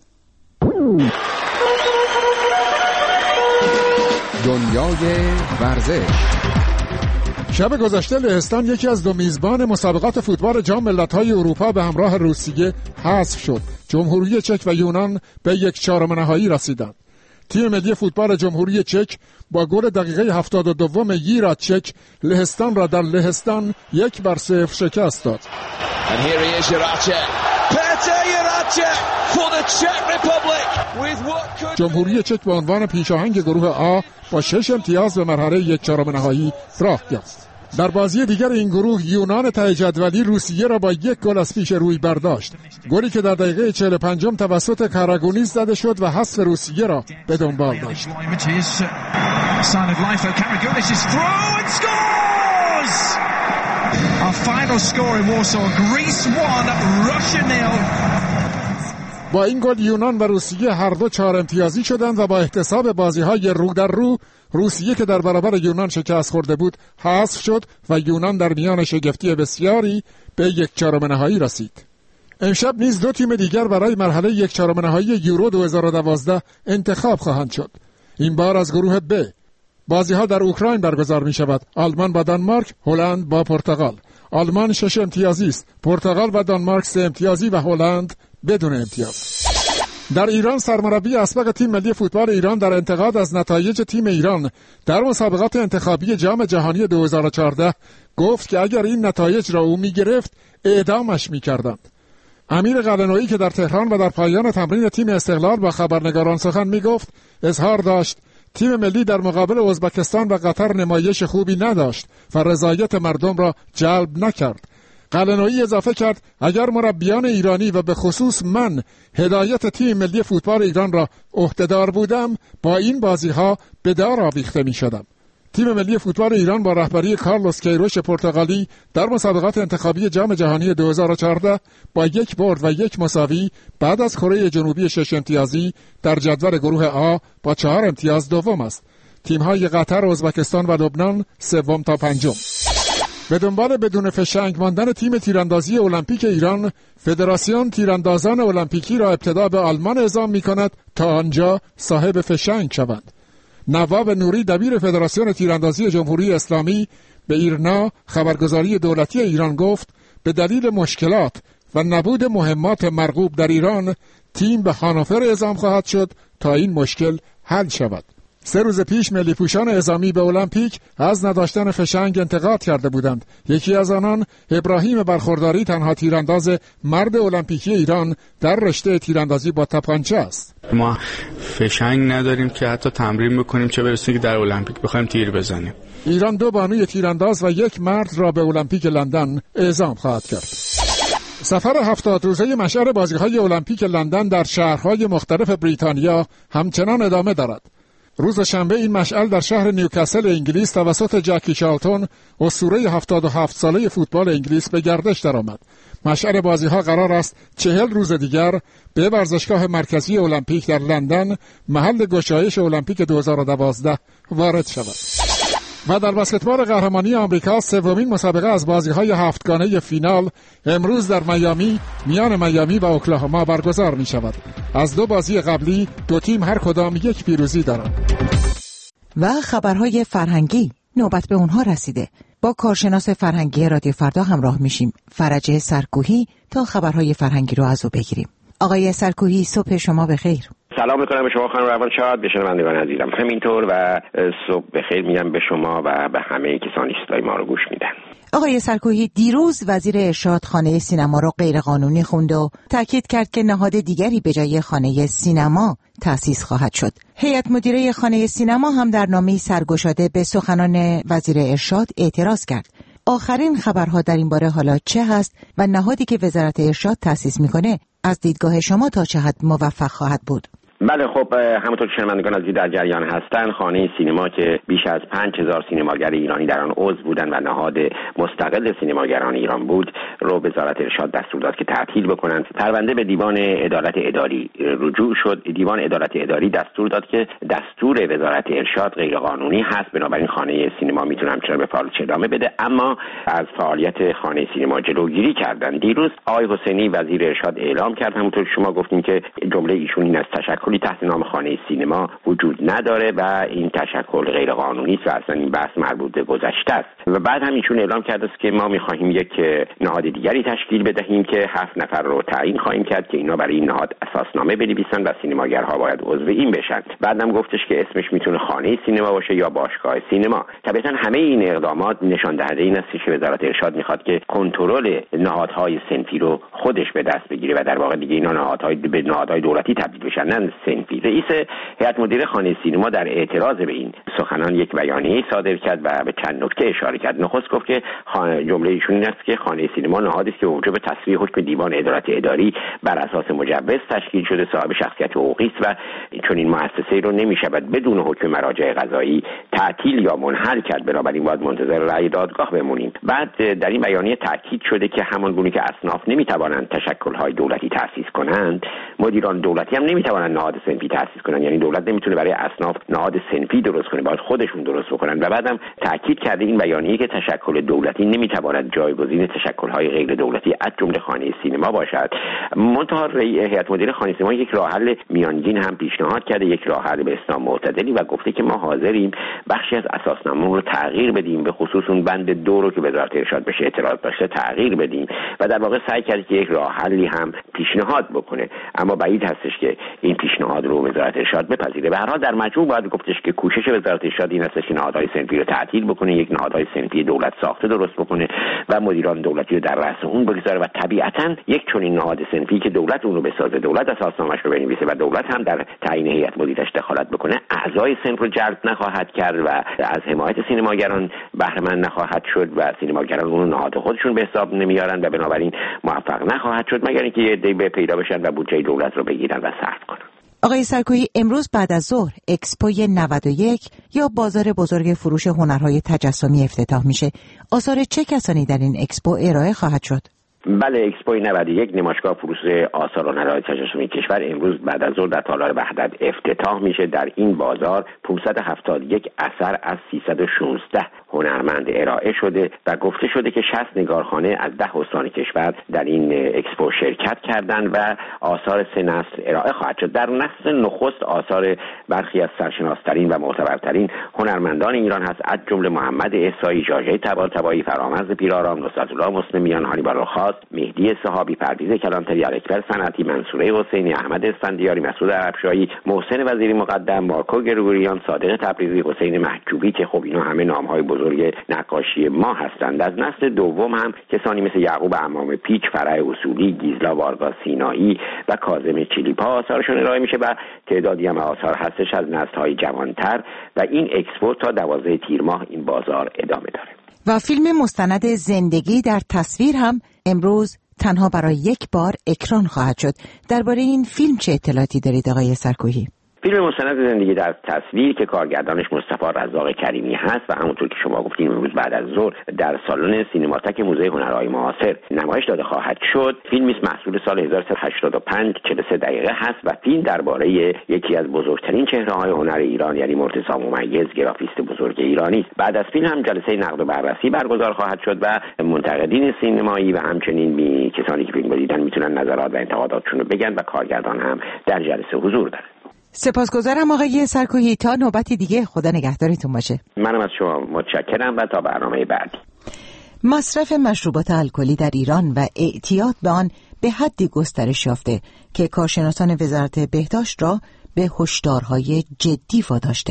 دنیای ورزش. شب گذشته لهستان یکی از دو میزبان مسابقات فوتبال جام ملت‌های اروپا به همراه روسیه حذف شد. جمهوری چک و یونان به 1/4 نهایی رسیدند. تیم ملی فوتبال جمهوری چک با گل دقیقه 72 ییرا چک لهستان را در لهستان 1-0 شکست داد. جمهوری چک به عنوان پیشاهنگ گروه آ با 6 امتیاز به مرحله 1/4 نهایی راه یافت. در بازی دیگر این گروه یونان ته جدولی روسیه را با 1 گل از پیش روی برداشت. گلی که در دقیقه 45 توسط کاراگونیز زده شد و حذف روسیه را به دنبال داشت. با این گل یونان و روسیه هر دو 4 امتیازی شدند و با احتساب بازی‌های رو در رو روسیه که در برابر یونان شکست خورده بود حذف شد و یونان در میان شگفتی بسیاری به 1/4 نهایی رسید. امشب نیز دو تیم دیگر برای مرحله 1/4 نهایی یورو 2012 انتخاب خواهند شد. این بار از گروه ب. بازی‌ها در اوکراین برگزار می‌شود. آلمان با دانمارک، هلند با پرتغال. آلمان 6 امتیازی است، پرتغال و دانمارک 3 امتیازی و هلند بدون امتیاز. در ایران سرمربی اسبق تیم ملی فوتبال ایران در انتقاد از نتایج تیم ایران در مسابقات انتخابی جام جهانی 2014 گفت که اگر این نتایج را او می‌گرفت اعدامش می‌کردند. امیر قلعه‌نویی که در تهران و در پایان تمرین تیم استقلال با خبرنگاران سخن می‌گفت اظهار داشت تیم ملی در مقابل ازبکستان و قطر نمایش خوبی نداشت و رضایت مردم را جلب نکرد. قلعه‌نویی اضافه کرد اگر مربیان ایرانی و به خصوص من هدایت تیم ملی فوتبال ایران را عهده‌دار بودم با این بازی‌ها به دار آویخته می‌شدم. تیم ملی فوتبال ایران با رهبری کارلوس کیروش پرتغالی در مسابقات انتخابی جام جهانی 2014 با 1 برد و 1 مساوی بعد از کره جنوبی 6 امتیازی در جدول گروه آ با 4 امتیاز دوم است. تیم‌های قطر، ازبکستان و لبنان سوم تا پنجم. به دنبال بدون فشنگ ماندن تیم تیراندازی المپیک ایران، فدراسیون تیراندازان المپیکی را ابتدا به آلمان اعزام می‌کند تا آنجا صاحب فشنگ شوند. نواب نوری دبیر فدراسیون تیراندازی جمهوری اسلامی به ایرنا خبرگزاری دولتی ایران گفت به دلیل مشکلات و نبود مهمات مرغوب در ایران تیم به هانوفر اعزام خواهد شد تا این مشکل حل شود. 3 روز پیش ملی پوشان اعزامی به المپیک از نداشتن فشنگ انتقاد کرده بودند. یکی از آنان ابراهیم برخورداری تنها تیرانداز مرد المپیکی ایران در رشته تیراندازی با تپانچه است. ما فشنگ نداریم که حتی تمرین بکنیم، چه برسه که در المپیک بخوایم تیر بزنیم. ایران 2 بانوی تیرانداز و 1 مرد را به المپیک لندن اعزام خواهد کرد. سفر 70 روزه مشعل بازی‌های المپیک لندن در شهرهای مختلف بریتانیا همچنان ادامه دارد. روز شنبه این مشعل در شهر نیوکاسل انگلیس توسط جکی چارلتون، اسطوره 77 ساله فوتبال انگلیس، به گردش درآمد. مشعل بازی‌ها قرار است 40 روز دیگر به ورزشگاه مرکزی المپیک در لندن، محل گشایش المپیک 2012 وارد شود. و در بسکتبال قهرمانی آمریکا 3مین مسابقه از بازی‌های 7گانه فینال امروز در میامی میان میامی و اوکلاهوما برگزار می‌شود. از 2 بازی قبلی 2 تیم هر کدام 1 پیروزی دارند. و خبرهای فرهنگی نوبت به اونها رسیده. با کارشناس فرهنگی رادیو فردا همراه میشیم، فرج سرکوهی، تا خبرهای فرهنگی رو از او بگیریم. آقای سرکوهی، صبح شما بخیر. سلام میکنم به شما خانم روانشاد، به شنوندگان عزیزم همینطور، و صبح بخیر میگم به شما و به همه کسانی که صدای ما رو گوش میدن. آقای سرکوهی، دیروز وزیر ارشاد خانه سینما رو غیرقانونی خوند و تاکید کرد که نهاد دیگری به جای خانه سینما تأسیس خواهد شد. هیئت مدیره خانه سینما هم در نامه‌ای سرگشاده به سخنان وزیر ارشاد اعتراض کرد. آخرین خبرها در این باره حالا چه هست و نهادی که وزارت ارشاد تأسیس میکنه از دیدگاه شما تا چه حد موفق خواهد بود؟ بله، خب همونطور که شنوندگان عزیز در جریان هستند، خانه سینما که بیش از 5000 سینماگر ایرانی در آن عضو بودند و نهاد مستقل سینماگران ایران بود، رو وزارت ارشاد دستور داد که تعطیل بکنند. پرونده به دیوان عدالت اداری رجوع شد. دیوان عدالت اداری دستور داد که دستور وزارت ارشاد غیرقانونی هست، بنابراین خانه سینما میتونه همچنان به فعالیتش ادامه بده، اما از فعالیت خانه سینما جلوگیری کردند. دیروز آقای حسینی وزیر ارشاد اعلام کرد، همونطور که شما گفتین، که جمله ایشون این از تشکلی تحت نام خانه سینما وجود نداره و این تشکل غیر قانونی است و اصلا این بحث مربوط به گذشته است. و بعد هم ایشون اعلام کرده است که ما می‌خواهیم یک نهاد دیگری تشکیل بدهیم که 7 نفر رو تعیین خواهیم کرد که اینا برای این نهاد اساسنامه بنویسن و سینماگرها باید عضو این بشن. بعدم گفتش که اسمش میتونه خانه سینما باشه یا باشگاه سینما. طبعا همه این اقدامات نشان دهنده این است که وزارت ارشاد می‌خواد که کنترل نهادهای صنفی رو خودش به دست بگیره و در واقع دیگه اینا نهادهای دولتی تبدیل بشن، نه صنفی. رئیس هیئت مدیره خانه سینما در اعتراض به این سخنان یک بیانیه صادر کرد و به چند نکته اشاره کرد. نخست گفت که جمله ایشون این است که خانه سینما نهادی است که موجب تصویب حکم دیوان عدالت اداری بر اساس مجوز تشکیل شده، صاحب شخصیت حقوقی است و چون این مؤسسه رو نمی‌شود بدون حکم مراجع قضایی تعطیل یا منحل کرد، بنابراین باید منتظر رأی دادگاه بمونیم. بعد در این بیانیه تاکید شده که همان گونه که اصناف نمی‌توانند تشکل‌های دولتی تأسیس کنند، مدیران دولتی هم نمی‌توانند نهاد صنفی تأسیس کنن. یعنی دولت نمیتونه برای اصناف نهاد صنفی درست کنه، باید خودشون درست بکنن. و بعدم تاکید کرده این بیانیه که تشکل دولتی نمیتواند جایگزین تشکل‌های غیر دولتی از جمله خانه سینما باشد. منتها هیئت مدیره خانه سینما یک راه حل میانگین هم پیشنهاد کرده، یک راه حل به اسلام معتدلی، و گفته که ما حاضریم بخشی از اساسنامه رو تغییر بدیم، به خصوص اون بند 2 رو که وزارت ارشاد بهش اعتراض داشته تغییر بدیم، و در واقع سعی کرده که یک راه حلی هم پیشنهاد بکنه، اما بعید هستش که این پیشنهاد رو وزارت ارشاد بپذیره. به هر حال در مجموع باید گفتش که کوشش وزارت ارشاد این است که نهادهای صنفی رو تعطیل بکنه، یک نهادهای صنفی دولت ساخته درست بکنه و مدیران دولتی رو در رأس اون بگذاره، و طبیعتاً یک چنین نهاد صنفی که دولت اون رو بسازه، دولت اساسنامه‌اش رو بنویسه و دولت هم در تعیین هیئت مدیرش دخالت بکنه، اعضای صنف رو جلب نخواهد کرد و از حمایت سینماگران بهره مند نخواهد شد و سینماگران اون نهاد خودشون به حساب نمیارن و بنابراین موفق نخواهد شد، مگر اینکه یه عده‌ای به پیدا بشن و بودجه دولت رو بگیرن و صرف کنن. آقای سرکوهی، امروز بعد از ظهر اکسپوی 91 یا بازار بزرگ فروش هنرهای تجسمی افتتاح میشه. آثار چه کسانی در این اکسپو ارائه خواهد شد؟ بله، اکسپوی 91 نمایشگاه فروش آثار و هنرهای تجسمی کشور امروز بعد از ظهر در تالار وحدت افتتاح میشه. در این بازار 571 اثر از 316 هنرمند ارائه شده و گفته شده که 60 نگارخانه از 10 استان کشور در این اکسپو شرکت کردند و آثار 3 نسل ارائه خواهد شد. در نسل نخست آثار برخی از سرشناسترین و معتبرترین هنرمندان ایران هست، از جمله محمد احصایی، ژاژی طباطبایی، فرامرز پیرآرام، نصرت‌الله مسلمیان، هانیبال خاص، مهدی صحابی، پرویز کلانتری، اکبر صنعتی، منصوره حسینی، احمد اسفندیاری، مسعود عربشاهی، محسن وزیری مقدم، مارکو گرگوریان، صادق تبریزی، حسین محجوبی که خب اینا همه نام‌های بزرگ نقاشی ما هستند. از نسل دوم هم کسانی مثل یعقوب عمام پیچ، فرح اصولی، گیزلا وارگا سینایی و کاظم چلیپا آثارشون ارائه میشه و تعدادی هم آثار هستش از نسل‌های جوانتر و این اکسپو تا 12 تیر ماه این بازار ادامه داره. و فیلم مستند زندگی در تصویر هم امروز تنها برای یک بار اکران خواهد شد. درباره این فیلم چه اطلاعاتی دارید آقای سرکوهی؟ فیلم مستند زندگی در تصویر که کارگردانش مصطفی رزاق کریمی هست و همونطور که شما گفتین امروز بعد از ظهر در سالن سینماتک موزه هنرهای معاصر نمایش داده خواهد شد. فیلمی است محصول سال 1385 43 دقیقه هست و فیلم درباره یکی از بزرگترین چهره‌های هنر ایران یعنی مرتضی ممیز، گرافیست بزرگ ایرانی است. بعد از فیلم هم جلسه نقد و بررسی برگزار خواهد شد و منتقدین سینمایی و همچنین کسانی که فیلم رو دیدن میتونن نظرات و انتقاداتشون رو بگن و کارگردان هم در جلسه حضور داره. سپاسگزارم آقای سرکوهی، تا نوبتی دیگه خدا نگهدارتون باشه. منم از شما متشکرم و تا برنامه بعدی. مصرف مشروبات الکلی در ایران و اعتیاد به آن به حدی گسترش یافته که کارشناسان وزارت بهداشت را به هشدارهای جدی واداشته.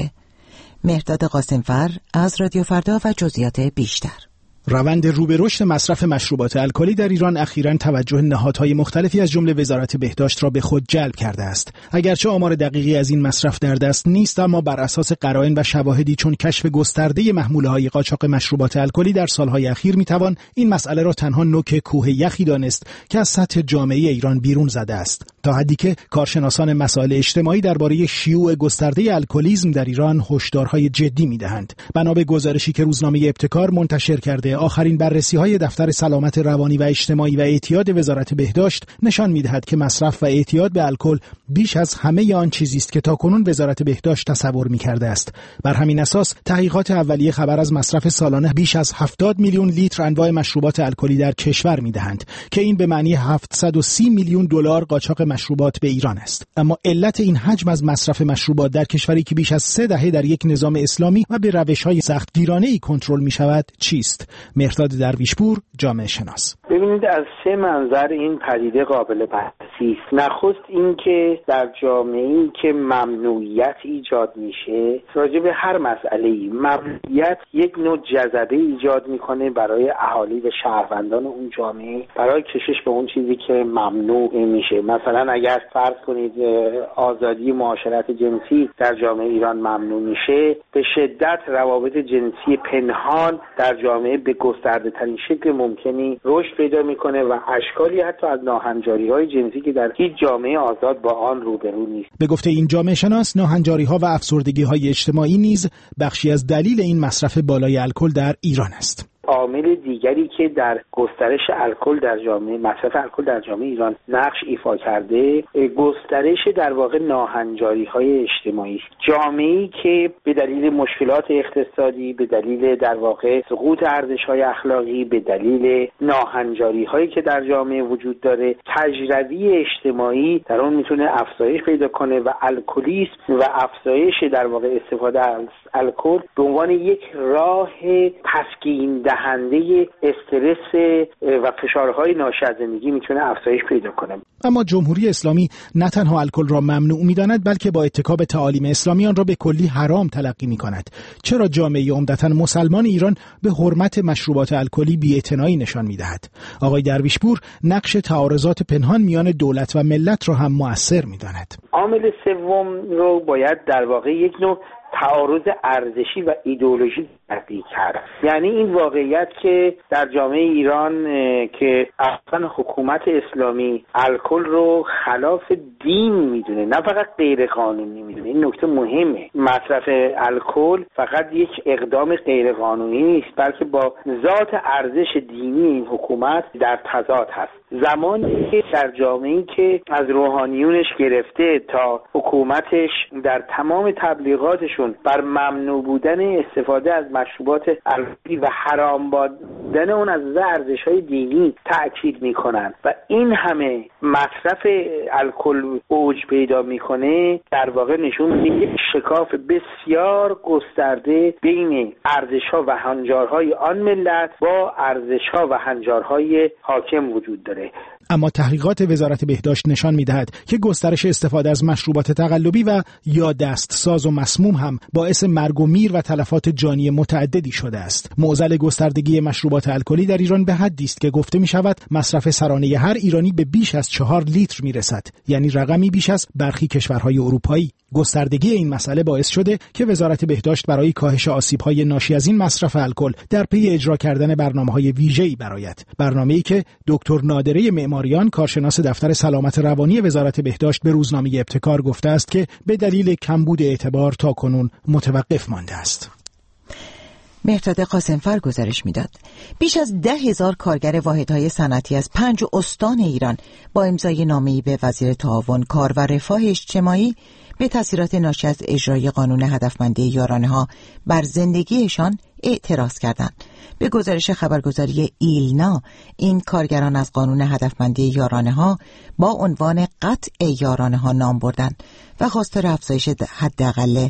مهرداد قاسمفر از رادیو فردا و جزئیات بیشتر. روند رو به رشد مصرف مشروبات الکلی در ایران اخیراً توجه نهادهای مختلفی از جمله وزارت بهداشت را به خود جلب کرده است. اگرچه آمار دقیقی از این مصرف در دست نیست، اما بر اساس قرائن و شواهدی چون کشف گسترده محموله‌های قاچاق مشروبات الکلی در سالهای اخیر میتوان این مسئله را تنها نوک کوه یخی دانست که از سطح جامعه ایران بیرون زده است، تا حدی که کارشناسان مسائل اجتماعی درباره شیوع گسترده الکلیسم در ایران هشدارهای جدی میدهند. بنا به گزارشی که روزنامه ابتکار منتشر کرده، آخرین بررسی‌های دفتر سلامت روانی و اجتماعی و اعتیاد وزارت بهداشت نشان می‌دهد که مصرف و اعتیاد به الکل بیش از همه آن چیزی است که تاکنون وزارت بهداشت تصور می‌کرده است. بر همین اساس تحقیقات اولیه خبر از مصرف سالانه بیش از 70 میلیون لیتر انواع مشروبات الکلی در کشور می‌دهند که این به معنی 730 میلیون دلار قاچاق مشروبات به ایران است. اما علت این حجم از مصرف مشروبات در کشوری که بیش از 3 دهه در یک نظام اسلامی و به روش‌های سختگیرانه‌ای کنترل می‌شود چیست؟ مهرداد درویشپور، جامعه شناس. ببینید از 3 منظر این پدیده قابل بررسی است. نخست این که در جامعه‌ای که ممنوعیت ایجاد میشه، راجع به هر مسئله‌ای ممنوعیت یک نوع جذبه ایجاد میکنه برای اهالی و شهروندان اون جامعه برای کشش به اون چیزی که ممنوع میشه. مثلا اگر فرض کنید آزادی معاشرت جنسی در جامعه ایران ممنوع میشه، به شدت روابط جنسی پنهان در جامعه به گسترده ترین شکل ممکنی رشد پیدا میکنه و اشکالی حتی از ناهنجاری‌های جنسی که در هیچ جامعه آزاد با آن روبرو نیست. به گفته این جامعه شناس، ناهنجاری‌ها و افسردگی‌های اجتماعی نیز بخشی از دلیل این مصرف بالای الکل در ایران است. عامل دیگری که در گسترش الکل در جامعه، مصرف الکل در جامعه ایران نقش ایفا کرده، گسترش در واقع ناهنجاری‌های اجتماعی است. جامعه‌ای که به دلیل مشکلات اقتصادی، به دلیل در واقع سقوط ارزش‌های اخلاقی، به دلیل ناهنجاری‌هایی که در جامعه وجود داره، تجربی اجتماعی در اون میتونه افزایش پیدا کنه و الکلیسم و افزایش در واقع استفاده از الکل به عنوان یک راه تسکین دهنده استرس و فشارهای ناشی از زندگی میتونه افزایش پیدا کنه. اما جمهوری اسلامی نه تنها الکل را ممنوع می‌داند، بلکه با اتکا به تعالیم اسلامی آن را به کلی حرام تلقی می‌کند. چرا جامعه عمدتاً مسلمان ایران به حرمت مشروبات الکلی بی‌اعتنایی نشان می‌دهد؟ آقای درویشپور نقش تعارضات پنهان میان دولت و ملت را هم مؤثر می‌داند. عامل سوم رو باید در واقع یک نوع تعارض ارزشی و ایدئولوژی تحقیق کرد. یعنی این واقعیت که در جامعه ایران که اصلا حکومت اسلامی الکل رو خلاف دین میدونه، نه فقط غیر قانونی میدونه. این نکته مهمه. مصرف الکل فقط یک اقدام غیر قانونی نیست، بلکه با ذات ارزش دینی این حکومت در تضاد هست. زمانی که در جامعه‌ای که از روحانیونش گرفته تا حکومتش در تمام تبلیغاتش و خودشون بر ممنوع بودن استفاده از مشروبات الکلی و حرام بودن اون از ارزش‌های دینی تأکید میکنن و این همه مصرف الکل اوج پیدا میکنه، در واقع نشون میده یک شکاف بسیار گسترده بین ارزش‌ها و هنجارهای آن ملت با ارزش‌ها و هنجارهای حاکم وجود داره. اما تحقیقات وزارت بهداشت نشان می‌دهد که گسترش استفاده از مشروبات تقلبی و یا دستساز و مسموم هم باعث مرگ و میر و تلفات جانی متعددی شده است. معضل گستردگی مشروبات الکلی در ایران به حدی است که گفته می‌شود مصرف سرانه هر ایرانی به بیش از 4 لیتر میرسد، یعنی رقمی بیش از برخی کشورهای اروپایی. گستردگی این مسئله باعث شده که وزارت بهداشت برای کاهش آسیب‌های ناشی از این مصرف الکل در پی اجرا کردن برنامه‌های ویژه‌ای برآید. برنامه‌ای که دکتر نادره معماریان، کارشناس دفتر سلامت روانی وزارت بهداشت، به روزنامه ابتکار گفته است که به دلیل کمبود اعتبار تاکنون متوقف مانده است. مهرداد قاسمفر گزارش میداد. بیش از 10,000 کارگر واحدهای صنعتی از 5 استان ایران با امضای نامه‌ای به وزیر تعاون، کار و رفاه اجتماعی به تاثیرات ناشی از اجرای قانون هدفمندی یارانه‌ها بر زندگیشان اعتراض کردند. به گزارش خبرگزاری ایلنا، این کارگران از قانون هدفمندی یارانه‌ها با عنوان قطع یارانه‌ها نام بردند و خواستار افزایش حداقل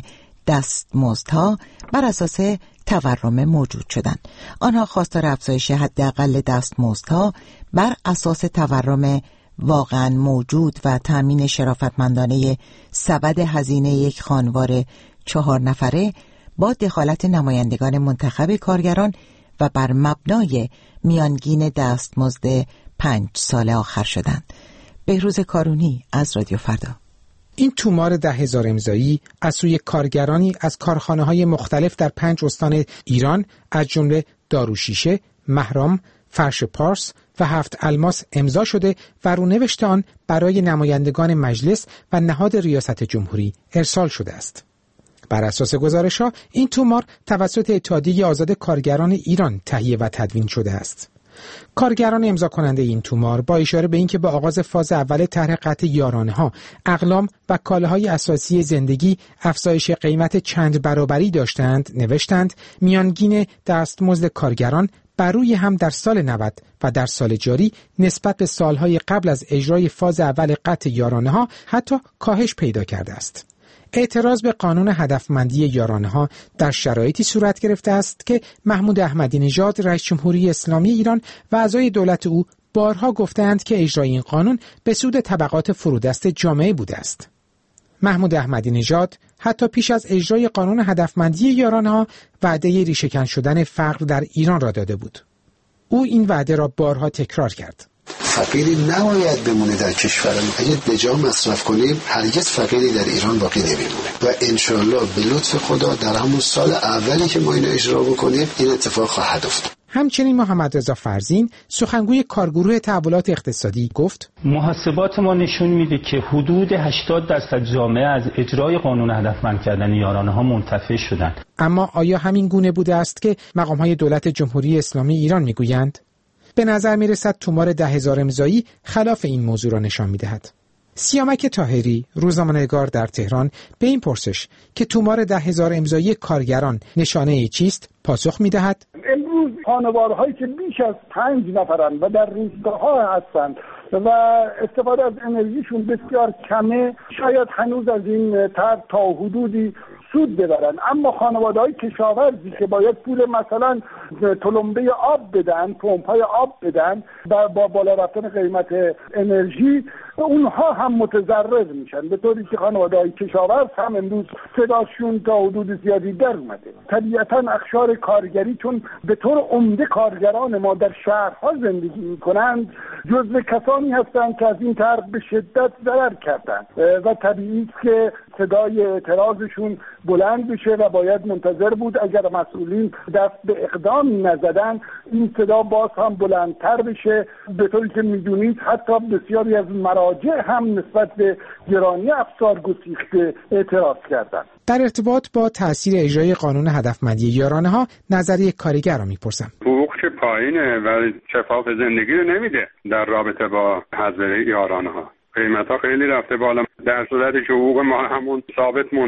دستمزدها بر اساس تورم موجود شدند. آنها خواستار افزایش حداقل دستمزدها بر اساس تورم واقعا موجود و تامین شرافتمندانه سبد هزینه یک خانوار 4 نفره با دخالت نمایندگان منتخب کارگران و بر مبنای میانگین دستمزد 5 سال آخر شدند. بهروز کارونی از رادیو فردا. این تومار 10,000 امضایی از سوی کارگرانی از کارخانه‌های مختلف در 5 استان ایران از جمله داروشیشه، مهرام، فرش پارس و 7 الماس امضا شده و رونوشت آن برای نمایندگان مجلس و نهاد ریاست جمهوری ارسال شده است. بر اساس گزارش‌ها این تومار توسط اتحادیه آزاد کارگران ایران تهیه و تدوین شده است. کارگران امضا کننده این تومار با اشاره به اینکه با آغاز فاز اول طرح قطع یارانه‌ها اقلام و کالاهای اساسی زندگی افزایش قیمت چند برابری داشتند، نوشتند میانگین دستمزد کارگران بر روی هم در سال 90 و در سال جاری نسبت به سالهای قبل از اجرای فاز اول قطع یارانه‌ها حتی کاهش پیدا کرده است. اعتراض به قانون هدفمندی یارانه‌ها در شرایطی صورت گرفته است که محمود احمدی نژاد رئیس جمهوری اسلامی ایران و اعضای دولت او بارها گفتند که اجرای این قانون به سود طبقات فرودست جامعه بوده است. محمود احمدی نژاد حتی پیش از اجرای قانون هدفمندی یارانه‌ها وعده ریشه‌کن شدن فقر در ایران را داده بود. او این وعده را بارها تکرار کرد. فقیری نباید بمونه در کشورمون. اگه بجا مصرف کنیم هرگز فقیری در ایران باقی نمیمونه و انشالله به لطف خدا در همون سال اولی که ما اینو اجرا بکنیم این اتفاق خواهد افتاد. همچنین محمد رضا فرزین سخنگوی کارگروه تحولات اقتصادی گفت محاسبات ما نشون میده که حدود 80% جامعه از اجرای قانون هدفمند کردن یارانه‌ها منتفع شدند. اما آیا همین گونه بوده است که مقام‌های دولت جمهوری اسلامی ایران میگویند؟ به نظر میرسد تومار 10,000 امضایی خلاف این موضوع را نشان میدهد. سیامک طاهری، روزنامه‌نگار در تهران، به این پرسش که تومار 10,000 امضایی کارگران نشانه چیست پاسخ میدهد: امروز خانوارهایی که بیش از 5 نفرند و در روستاها هستند و استفاده از انرژیشون بسیار کمه، شاید هنوز از این طرح تا حدودی سود ببرن، اما خانواده‌های کشاورزی که باید پول مثلا تلمبه آب بدن، پمپ‌های آب بدن و با بالا رفتن قیمت انرژی اونها هم متضرر میشن، به طوری که خانواده‌های کشاورز هم امروز صداشون تا حدود زیادی در اومده. طبیعتاً اقشار کارگری چون به طور عمده کارگران ما در شهرها زندگی میکنند جزو کسانی هستند که از این طرح به شدت ضرر کردند و طبیعی است که صدای اعتراضشون بلند بشه و باید منتظر بود اگر مسئولین دست به اقدامی نزدن این صدا باز هم بلندتر بشه، به طوری که میدونید حتی بسیاری از مراجع هم نسبت به گرانی افزار گسیخته اعتراض کردند. در ارتباط با تأثیر اجرای قانون هدفمندی یارانه‌ها نظریه کارگر را میپرسم. حقوق که پایینه ولی شفاف زندگی رو نمیده در رابطه با حذف یارانه‌ها. قیمت‌ها خیلی رفته بالا، در صورتی که حقوق ما همون ثابت مونده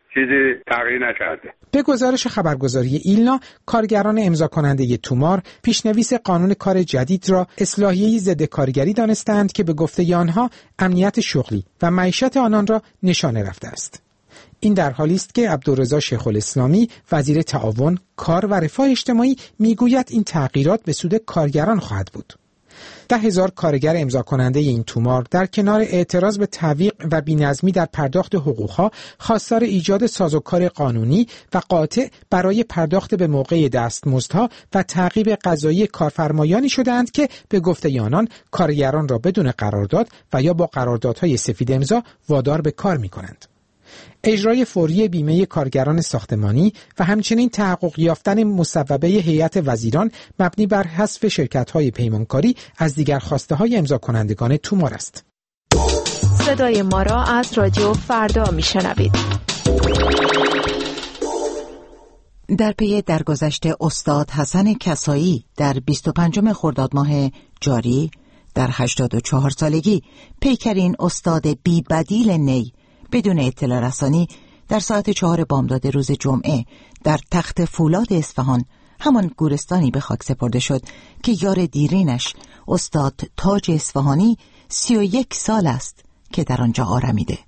چیزی تغییر نکرده. به گزارش خبرگزاری ایلنا، کارگران امضا کننده تومار پیشنویس قانون کار جدید را اصلاحیه‌ای ضد کارگری دانستند که به گفته آنها امنیت شغلی و معیشت آنان را نشانه رفته است. این در حالی است که عبدالرضا شیخ الاسلامی وزیر تعاون، کار و رفاه اجتماعی میگوید این تغییرات به سود کارگران خواهد بود. 10,000 کارگر امضا کننده این تومار در کنار اعتراض به تعویق و بی‌نظمی در پرداخت حقوقها خواستار ایجاد سازوکار قانونی و قاطع برای پرداخت به موقع دستمزدها و تعقیب قضایی کارفرمایانی شدند که به گفته آنان کارگران را بدون قرارداد و یا با قراردادهای سفید امضا وادار به کار می‌کنند. اجرای فوری بیمه کارگران ساختمانی و همچنین تحقق یافتن مصوبه هیئت وزیران مبنی بر حذف شرکت‌های پیمانکاری از دیگر خواسته‌های امضا کنندگان تومار است. صدای ما را از رادیو فردا میشنوید. در پی درگذشت استاد حسن کسایی در 25 خرداد ماه جاری در 84 سالگی، پیکرین استاد بی بدیل نی بدون اطلاع رسانی در ساعت 4 بامداد روز جمعه در تخت فولاد اصفهان، همان گورستانی به خاک سپرده شد که یار دیرینش استاد تاج اصفهانی 31 سال است که در آنجا آرمیده.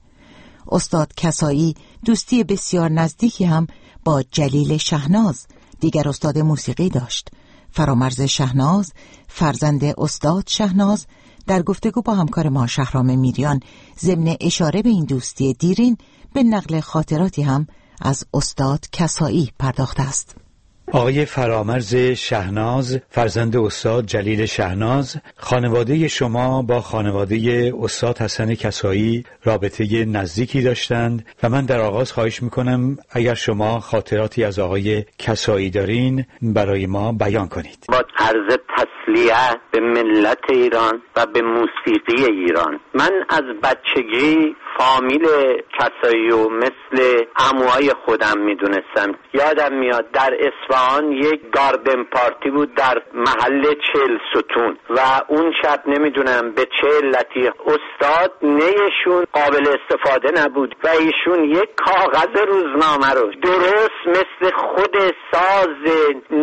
استاد کسایی دوستی بسیار نزدیکی هم با جلیل شهناز، دیگر استاد موسیقی داشت. فرامرز شهناز، فرزند استاد شهناز، در گفتگو با همکار ما شهرام میریان ضمن اشاره به این دوستی دیرین به نقل خاطراتی هم از استاد کسایی پرداخته است. آقای فرامرز شهناز، فرزند استاد جلیل شهناز، خانواده شما با خانواده استاد حسن کسایی رابطه نزدیکی داشتند و من در آغاز خواهش میکنم اگر شما خاطراتی از آقای کسایی دارین برای ما بیان کنید. با عرض تسلیه به ملت ایران و به موسیقی ایران، من از بچگی فامیل کسایی و مثل عموهای خودم میدونستم. یادم میاد در اصفهان یک گاردن پارتی بود در محل 40 ستون و اون شب نمیدونم به چه علتی استاد نیشون قابل استفاده نبود و ایشون یک کاغذ روزنامه رو درست مثل خود ساز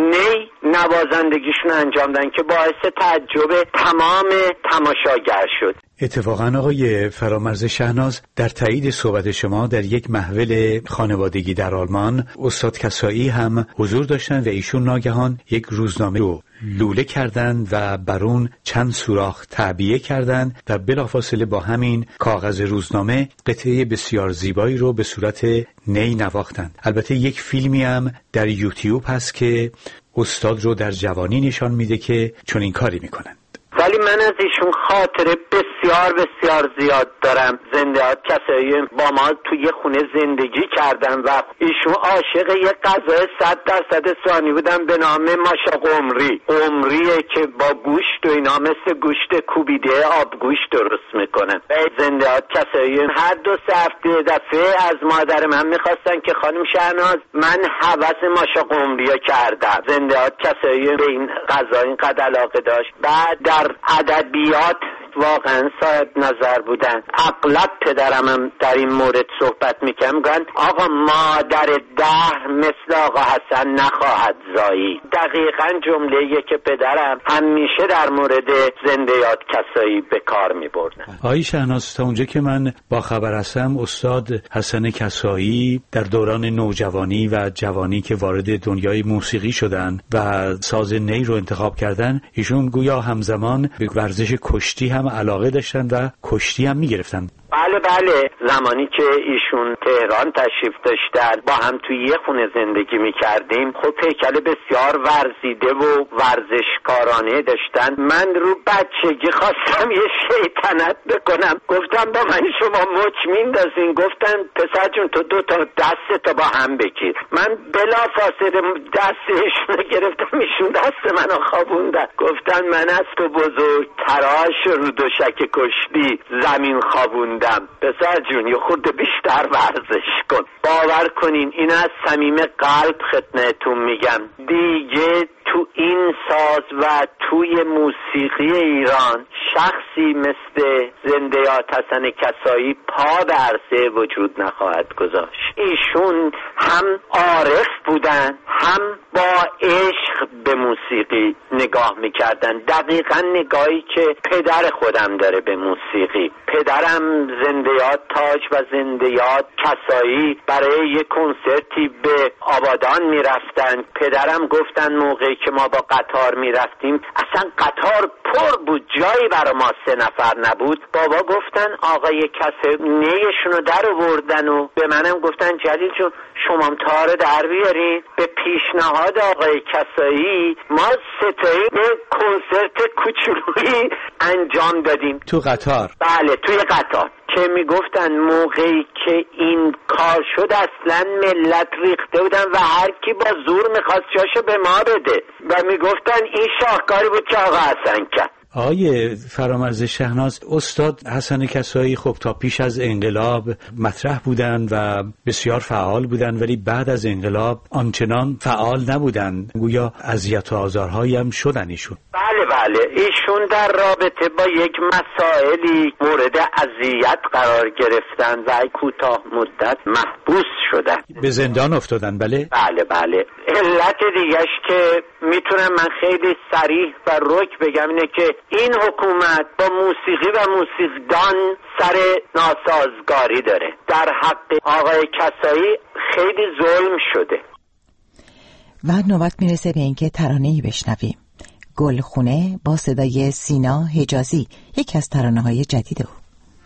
نی نوازندگیشون انجام دادن که باعث تعجب تمام تماشاگر شد. اتفاقا آقای فرامرز شهناز، در تایید صحبت شما در یک محفل خانوادگی در آلمان استاد کسایی هم حضور داشتن و ایشون ناگهان یک روزنامه رو لوله کردند و بر اون چند سوراخ تعبیه کردند و بلافاصله با همین کاغذ روزنامه قطعه بسیار زیبایی رو به صورت نی نواختند. البته یک فیلمی هم در یوتیوب هست که استاد رو در جوانی نشان میده که چنین کاری میکنن. ولی من از ایشون خاطره بسیار زیاد دارم. زنده کسایی با ما توی خونه زندگی کردن و ایشون عاشق یه غذای 100% اصفهانی بودن به نام ماشا قمریه که با گوشت و اینا مثل گوشت کوبیده آبگوشت درست میکنن. زنده کسایی هر 2-3 هفته دفعه از مادر من میخواستن که خانم شهناز من هوس ماشا قمریه کردم. زنده کسایی به این غذا اینقدر علاقه داشت. بعد در ادبیات واقعا صاحب نظر بودن. اغلب پدرم هم در این مورد صحبت میکنم، گفت آقا مادر دهر مثل آقا حسن نخواهد زایی. دقیقاً جمله‌ای که پدرم همیشه در مورد زنده یاد کسایی به کار میبردن. آقای شهناز، تا اونجا که من با خبر هستم استاد حسن کسایی در دوران نوجوانی و جوانی که وارد دنیای موسیقی شدن و ساز نی رو انتخاب کردن، ایشون گویا همزمان به ورزش کشتی هم علاقه داشتن و کشتی هم میگرفتن. بله زمانی که ایشون تهران تشریف داشتن با هم توی یه خونه زندگی میکردیم. خب هیکل بسیار ورزیده و ورزشکارانه داشتن. من رو بچگی خواستم یه شیطنت بکنم، گفتم با من شما مچ میندازین. گفتن پسر جون تو 2 تا دستتو با هم بگیر. من بلافاصله دست ایشونو گرفتم، ایشون دست منو خوابوندن. گفتن من از تو بزرگتراش رو دوشک کشتی زمین خوابوندم. پسر جون یه خورده بیشتر ورزش کن. باور کنین این از صمیم قلب خدمتتون میگم، دیگه تو این ساز و توی موسیقی ایران شخصی مثل زنده‌یاد حسن کسایی پا به عرصه وجود نخواهد گذاشت. ایشون هم عارف بودن، هم با عشق به موسیقی نگاه میکردن، دقیقا نگاهی که پدر خودم داره به موسیقی. پدرم زنده‌یاد تاج و زنده‌یاد کسایی برای یک کنسرتی به آبادان میرفتن. پدرم گفتن موقعی که ما با قطار میرفتیم اصلا قطار پر بود، جایی برای ما 3 نفر نبود. بابا گفتن آقای کسایی نیشون رو در آوردن و به منم گفتن جلیل جون شما تار در بیارین. به پیشنهاد آقای کسایی ما 3 تایی به کنسرت کوچولویی انجام دادیم تو قطار. بله توی قطار، که میگفتن موقعی که این کار شد اصلا ملت ریخته بودن و هر کی با زور میخواست جاشو به ما بده و میگفتن این شاهکاری بود که آقا حسن کرد. آقای فرامرز شهناز، استاد حسن کسایی خب تا پیش از انقلاب مطرح بودند و بسیار فعال بودند، ولی بعد از انقلاب آنچنان فعال نبودند، گویا اذیت و آزارهایی هم شدن ایشون. بله ایشون در رابطه با یک مسائلی مورد اذیت قرار گرفتن و کوتاه مدت محبوس شدن، به زندان افتادن. بله علت دیگهش که میتونم من خیلی صریح و رک بگم اینه که این حکومت با موسیقی و موسیقیدان سر ناسازگاری داره. در حق آقای کسایی خیلی ظلم شده. و نوبت میرسه به اینکه ترانه‌ای بشنویم. گلخونه با صدای سینا حجازی، یکی از ترانه‌های جدید او.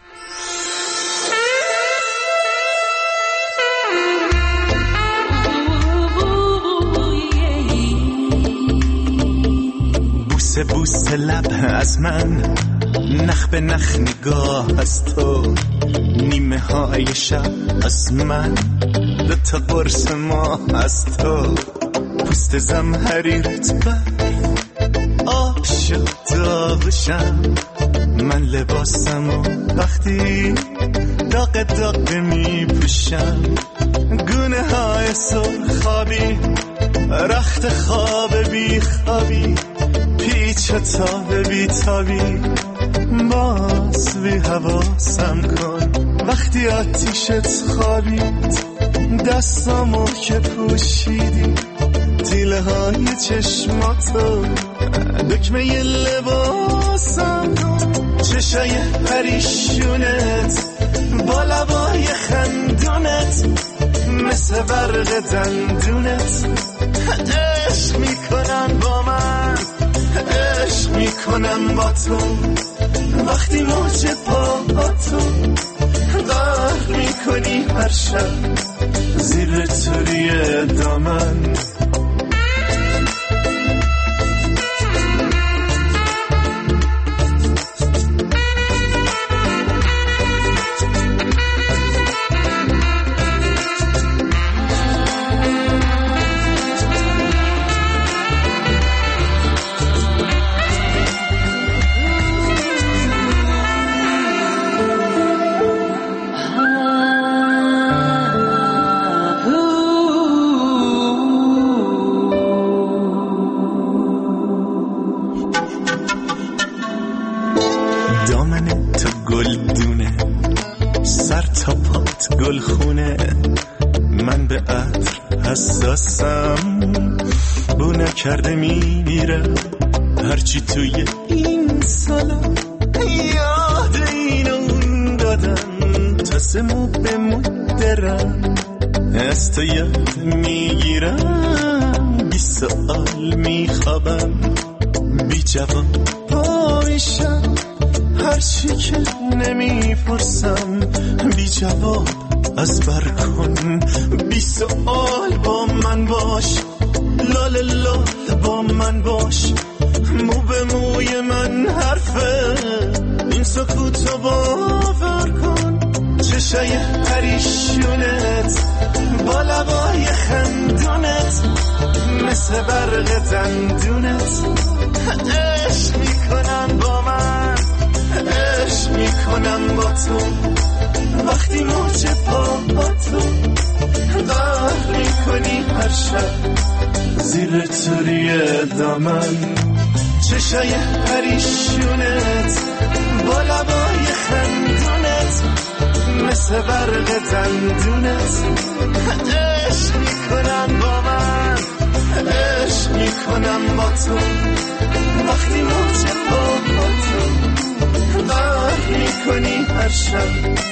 بوسه بوسه لب از من، نخ به نخ نگاه از تو، نیمه های شب از من، 2 تا قرص ماه از تو، پوست زمهریرت آب شد داغشم، من لباسمو وقتی داغ داغ می پوشم، گونه های سرخابی، رخت خواب بی خوابی، پیچ تاب بی تابی، باز بی حواسم کن وقتی آتیشت خوابید، دستامو که پوشیدی، تیله های چشماتو دکمه لباسم کن، چشای پریشونت با لبای خندونت مثل برق دندونت، عشق میکنن با من، عشق میکنم با تو، وقتی موج پاهاتو غرق میکنی هر شب زیر توری دامن. گلخونه من به عطر حساسم، بو نکرده میمیرم هرچی توی این سالا یاد این اون دادم، تاسه مو به مدرم از تو یاد میگیرم، 20 سال میخوابم بی جواب پاریشم، هرچی که نمیپرسم بی جواب از بر کن، 20 سال با من باش، لال لال با من باش، مو به موی من حرفه، این سکوتو باور کن، چشای پریشونت با لبای خندونت مثل برق دندونت، عشق میکنن با من، عشق میکنم با تو، وقتی موج پاهاتو غرق میکنی هر شب زیر توری دامن، چشای پریشونت با لبای خندونت مثل برق دندونت عشق میکنن با من، عشق میکنم با تو وقتی موج با تو غرق میکنی هر شب